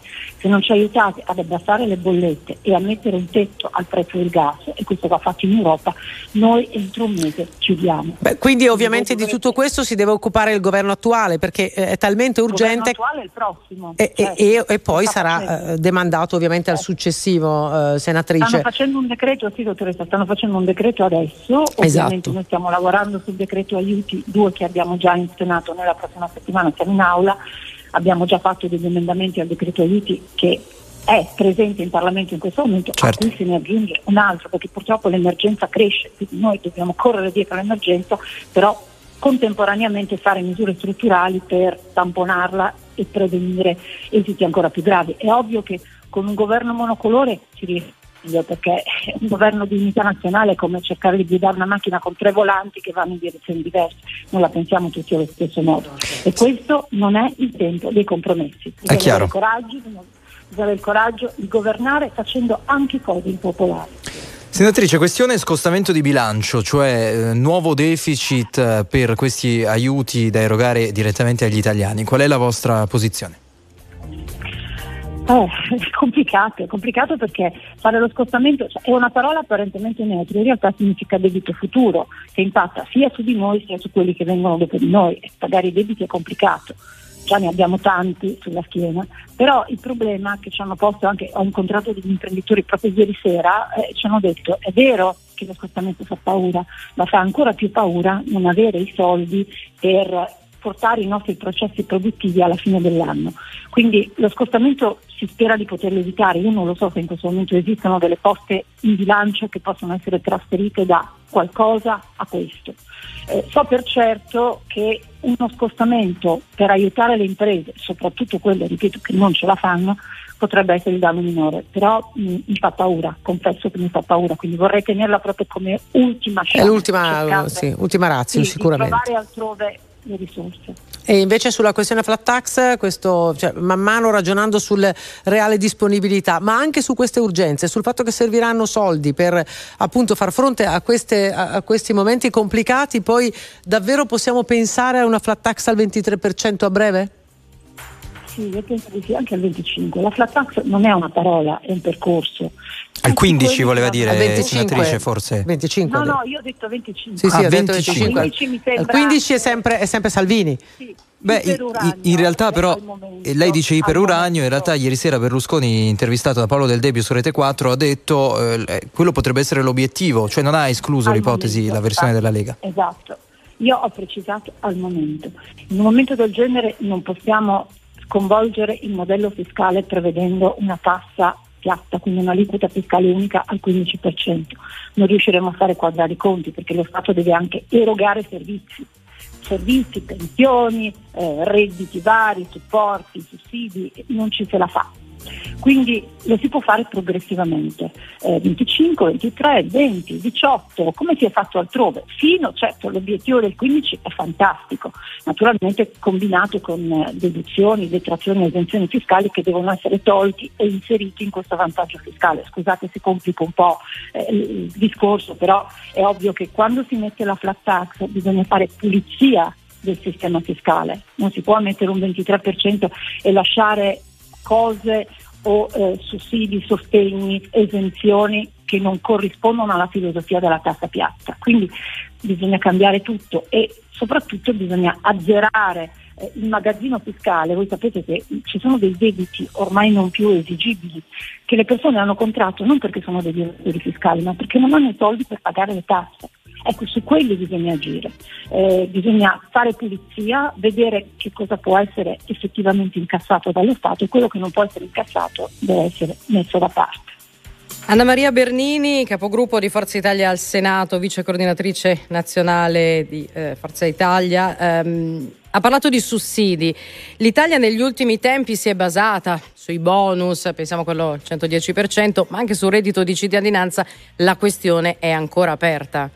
[SPEAKER 13] se non ci aiutate ad abbassare le bollette e a mettere un tetto al prezzo del gas, e questo va fatto in Europa, noi entro un mese chiudiamo.
[SPEAKER 4] Quindi ovviamente di tutto questo si deve occupare il governo attuale, perché è talmente urgente.
[SPEAKER 13] Il governo attuale è il prossimo.
[SPEAKER 4] E poi sarà demandato ovviamente al successivo, senatrice.
[SPEAKER 13] Stanno facendo un decreto, sì dottoressa, stanno facendo un decreto adesso, ovviamente noi stiamo lavorando sul decreto aiuti 2 che abbiamo già in Senato, nella prossima settimana siamo in aula, abbiamo già fatto degli emendamenti al decreto aiuti che è presente in Parlamento in questo momento, a cui se ne aggiunge un altro, perché purtroppo l'emergenza cresce, quindi noi dobbiamo correre dietro all'emergenza, però contemporaneamente fare misure strutturali per tamponarla e prevenire esiti ancora più gravi. È ovvio che con un governo monocolore si riesce, perché un governo di unità nazionale è come cercare di guidare una macchina con 3 volanti che vanno in direzioni diverse, non la pensiamo tutti allo stesso modo, e questo non è il tempo dei compromessi. Bisogna avere il coraggio di governare facendo anche cose impopolari.
[SPEAKER 3] Senatrice, questione scostamento di bilancio, cioè nuovo deficit per questi aiuti da erogare direttamente agli italiani. Qual è la vostra posizione?
[SPEAKER 13] È complicato perché fare lo scostamento è una parola apparentemente neutra, in realtà significa debito futuro che impatta sia su di noi sia su quelli che vengono dopo di noi, e pagare i debiti è complicato, già ne abbiamo tanti sulla schiena, però il problema che ci hanno posto, anche ho incontrato degli imprenditori proprio ieri sera, ci hanno detto: è vero che lo scostamento fa paura, ma fa ancora più paura non avere i soldi per portare i nostri processi produttivi alla fine dell'anno. Quindi lo scostamento si spera di poterlo evitare. Io non lo so se in questo momento esistono delle poste in bilancio che possono essere trasferite da qualcosa a questo. So per certo che uno scostamento per aiutare le imprese, soprattutto quelle, ripeto, che non ce la fanno, potrebbe essere il danno minore, però mi fa paura, confesso che mi fa paura, quindi vorrei tenerla proprio come ultima scelta.
[SPEAKER 4] È l'ultima ratio, sicuramente.
[SPEAKER 13] Di trovare altrove le risorse.
[SPEAKER 4] E invece sulla questione flat tax, man mano ragionando sulle reale disponibilità, ma anche su queste urgenze, sul fatto che serviranno soldi per appunto far fronte a questi momenti complicati, poi davvero possiamo pensare a una flat tax al 23% a breve?
[SPEAKER 13] Sì, io penso di sì, anche al 25%. La flat tax non è una parola, è un percorso.
[SPEAKER 3] Al 15 voleva dire, senatrice, forse?
[SPEAKER 4] 25.
[SPEAKER 13] No, io ho detto 25.
[SPEAKER 4] Sì, ho detto
[SPEAKER 3] 25.
[SPEAKER 13] 15 mi sembra.
[SPEAKER 4] Il 15 è sempre Salvini.
[SPEAKER 13] Sì.
[SPEAKER 3] In realtà però lei dice iperuranio, in realtà ieri sera Berlusconi, intervistato da Paolo Del Debbio su Rete 4, ha detto quello potrebbe essere l'obiettivo, cioè non ha escluso l'ipotesi, la versione della Lega.
[SPEAKER 13] Esatto, io ho precisato al momento. In un momento del genere non possiamo sconvolgere il modello fiscale prevedendo una tassa piatta, quindi un'aliquota fiscale unica al 15%. Non riusciremo a fare quadrare i conti, perché lo Stato deve anche erogare servizi, pensioni, redditi vari, supporti, sussidi, non ci se la fa. Quindi lo si può fare progressivamente, 25, 23, 20, 18, come si è fatto altrove, certo l'obiettivo del 15 è fantastico, naturalmente combinato con deduzioni, detrazioni e esenzioni fiscali che devono essere tolti e inseriti in questo vantaggio fiscale. Scusate se complico un po' il discorso, però è ovvio che quando si mette la flat tax bisogna fare pulizia del sistema fiscale, non si può mettere un 23% e lasciare cose o sussidi, sostegni, esenzioni che non corrispondono alla filosofia della tassa piatta. Quindi bisogna cambiare tutto e soprattutto bisogna azzerare il magazzino fiscale. Voi sapete che ci sono dei debiti ormai non più esigibili che le persone hanno contratto non perché sono degli evasori fiscali, ma perché non hanno i soldi per pagare le tasse. Ecco, su quelli bisogna agire, bisogna fare pulizia, vedere che cosa può essere effettivamente incassato dallo Stato e quello che non può essere incassato deve essere messo da parte.
[SPEAKER 1] Anna Maria Bernini, capogruppo di Forza Italia al Senato, vice coordinatrice nazionale di Forza Italia, ha parlato di sussidi. L'Italia negli ultimi tempi si è basata sui bonus, pensiamo a quello 110%, ma anche sul reddito di cittadinanza. La questione è ancora aperta.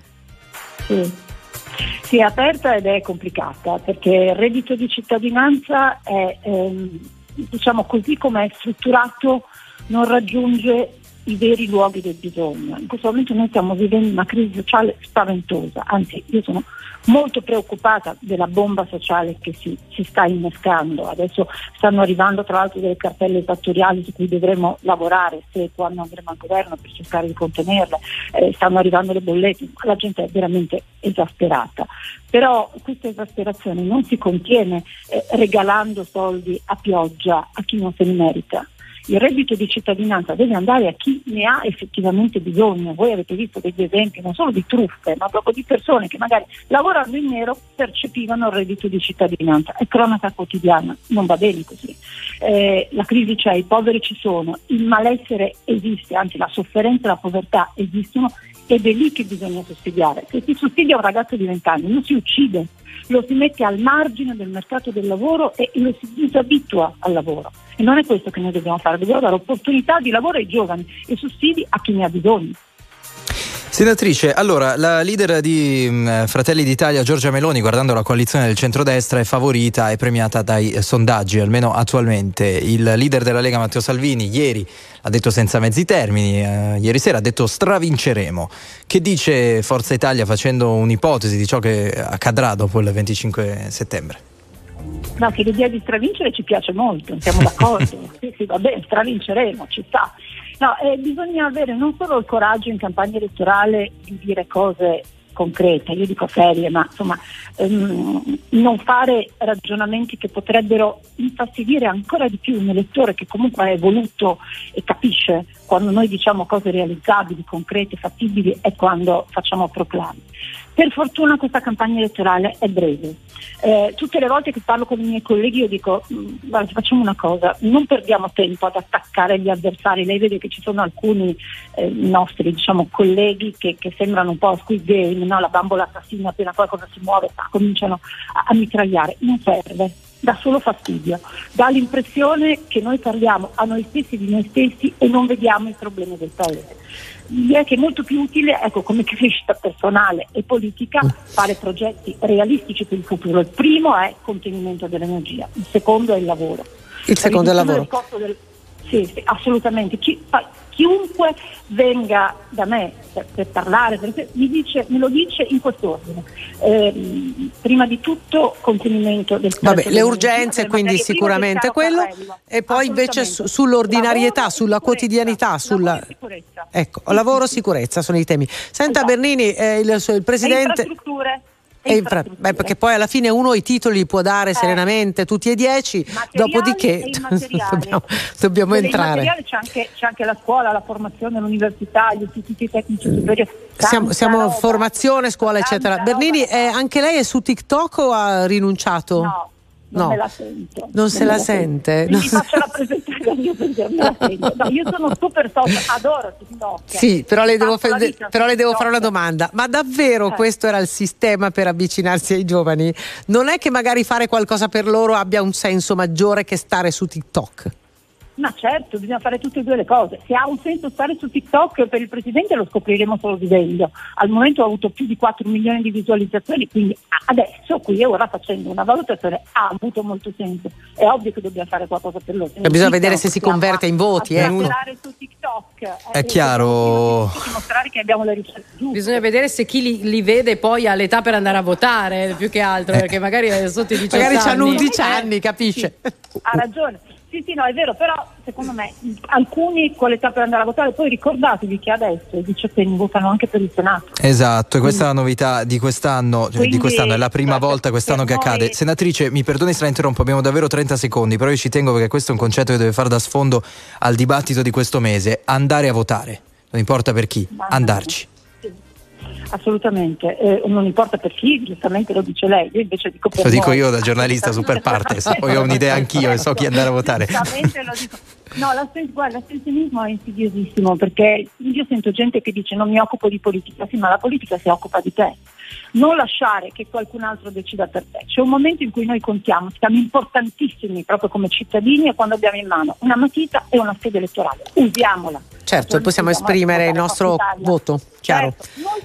[SPEAKER 13] Sì, è aperta ed è complicata, perché il reddito di cittadinanza è, diciamo così come è strutturato, non raggiunge i veri luoghi del bisogno. In questo momento noi stiamo vivendo una crisi sociale spaventosa, anzi io sono molto preoccupata della bomba sociale che si sta innescando. Adesso stanno arrivando tra l'altro delle cartelle esattoriali su cui dovremo lavorare se e quando andremo al governo per cercare di contenerle, stanno arrivando le bollette, la gente è veramente esasperata. Però questa esasperazione non si contiene regalando soldi a pioggia a chi non se ne merita. Il reddito di cittadinanza deve andare a chi ne ha effettivamente bisogno. Voi avete visto degli esempi non solo di truffe, ma proprio di persone che magari lavorando in nero percepivano il reddito di cittadinanza. È cronaca quotidiana, non va bene così. La crisi c'è, i poveri ci sono, il malessere esiste, anzi la sofferenza e la povertà esistono, ed è lì che bisogna sussidiare. Se si sussidia un ragazzo di 20 anni non si uccide, lo si mette al margine del mercato del lavoro e lo si disabitua al lavoro. E non è questo che noi dobbiamo fare, dobbiamo dare opportunità di lavoro ai giovani e sussidi a chi ne ha bisogno.
[SPEAKER 3] Senatrice, allora la leader di Fratelli d'Italia Giorgia Meloni, guardando la coalizione del centrodestra, è favorita e premiata dai sondaggi, almeno attualmente. Il leader della Lega Matteo Salvini ieri ha detto senza mezzi termini, ieri sera ha detto stravinceremo. Che dice Forza Italia facendo un'ipotesi di ciò che accadrà dopo il 25 settembre?
[SPEAKER 13] No, che l'idea di stravincere ci piace molto, siamo d'accordo. sì, va bene, stravinceremo, ci sta. No, bisogna avere non solo il coraggio in campagna elettorale di dire cose concrete, io dico serie, ma insomma non fare ragionamenti che potrebbero infastidire ancora di più un elettore che comunque è evoluto e capisce quando noi diciamo cose realizzabili, concrete, fattibili e quando facciamo proclami. Per fortuna questa campagna elettorale è breve. Tutte le volte che parlo con i miei colleghi io dico guarda, facciamo una cosa, non perdiamo tempo ad attaccare gli avversari. Lei vede che ci sono alcuni nostri colleghi che sembrano un po' Squid Game, no? La bambola assassina, appena qualcosa si muove cominciano a mitragliare. Non serve, dà solo fastidio, dà l'impressione che noi parliamo a noi stessi di noi stessi e non vediamo i problemi del paese. Direi che è molto più utile, come crescita personale e politica, fare progetti realistici per il futuro. Il primo è contenimento dell'energia, il secondo è il lavoro.
[SPEAKER 4] Il secondo è il lavoro.
[SPEAKER 13] Sì, assolutamente. Chiunque venga da me per parlare, me lo dice in quest'ordine. Prima di tutto contenimento del prezzo.
[SPEAKER 4] Le urgenze, quindi sicuramente quello, e poi invece sull'ordinarietà, lavoro, sulla quotidianità, sulla sicurezza. Ecco, lavoro, sicurezza sono i temi. Senta, esatto. Bernini, il presidente. Perché poi alla fine uno i titoli può dare serenamente tutti e 10, dopodiché dobbiamo entrare.
[SPEAKER 13] C'è anche la scuola, la formazione, l'università, gli istituti tecnici superiori.
[SPEAKER 4] Siamo formazione, scuola, eccetera. Bernini, anche lei è su TikTok o ha rinunciato?
[SPEAKER 13] No. Non me la sento.
[SPEAKER 4] Non se la sente?
[SPEAKER 13] Mi faccio rappresentare io perché me la sento. No, io sono super social, adoro TikTok.
[SPEAKER 4] Sì, però le devo fare una domanda. Ma davvero questo era il sistema per avvicinarsi ai giovani? Non è che magari fare qualcosa per loro abbia un senso maggiore che stare su TikTok?
[SPEAKER 13] Ma certo, bisogna fare tutte e due le cose. Se ha un senso stare su TikTok per il Presidente lo scopriremo solo vivendo. Al momento ha avuto più di 4 milioni di visualizzazioni, quindi adesso, qui e ora, facendo una valutazione, ha avuto molto senso. È ovvio che dobbiamo fare qualcosa per loro.
[SPEAKER 4] Bisogna vedere se si converte in voti.
[SPEAKER 13] Su TikTok,
[SPEAKER 3] è chiaro.
[SPEAKER 13] Dimostrare che abbiamo le ricerche giuste.
[SPEAKER 1] Bisogna vedere se chi li vede poi ha l'età per andare a votare, più che altro, perché magari sotto i 18 anni.
[SPEAKER 4] Magari hanno 11 anni, capisce?
[SPEAKER 13] Sì, ha ragione. Sì, no, è vero, però secondo me alcuni con l'età per andare a votare, poi ricordatevi che adesso i 18 anni votano anche per il Senato.
[SPEAKER 3] Esatto, e questa è la novità di quest'anno, è la prima volta quest'anno che accade. Senatrice, mi perdoni se la interrompo, abbiamo davvero 30 secondi, però io ci tengo perché questo è un concetto che deve fare da sfondo al dibattito di questo mese. Andare a votare, non importa per chi, andarci.
[SPEAKER 13] Assolutamente, non importa per chi, giustamente lo dice lei, io invece dico per
[SPEAKER 3] lo dico io da giornalista super partes, poi ho un'idea anch'io e so chi andare a votare.
[SPEAKER 13] Giustamente lo dico. No, l'astensionismo è insidiossissimo, perché io sento gente che dice non mi occupo di politica, sì, ma la politica si occupa di te. Non lasciare che qualcun altro decida per te. C'è un momento in cui noi contiamo, siamo importantissimi proprio come cittadini, e quando abbiamo in mano una matita e una scheda elettorale, usiamola.
[SPEAKER 4] Certo, possiamo esprimere il nostro voto, chiaro.
[SPEAKER 13] Certo, noi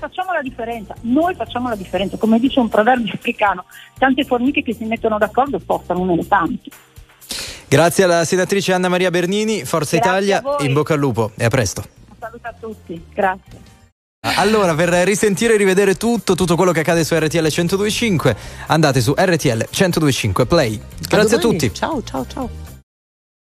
[SPEAKER 13] facciamo la differenza, come dice un proverbio africano, tante formiche che si mettono d'accordo spostano un elefante.
[SPEAKER 3] Grazie alla senatrice Anna Maria Bernini, Forza Italia, in bocca al lupo e a presto.
[SPEAKER 13] saluto a tutti, grazie.
[SPEAKER 3] Allora, per risentire e rivedere tutto quello che accade su RTL 102.5, andate su RTL 102.5 Play. Grazie a tutti.
[SPEAKER 4] Ciao.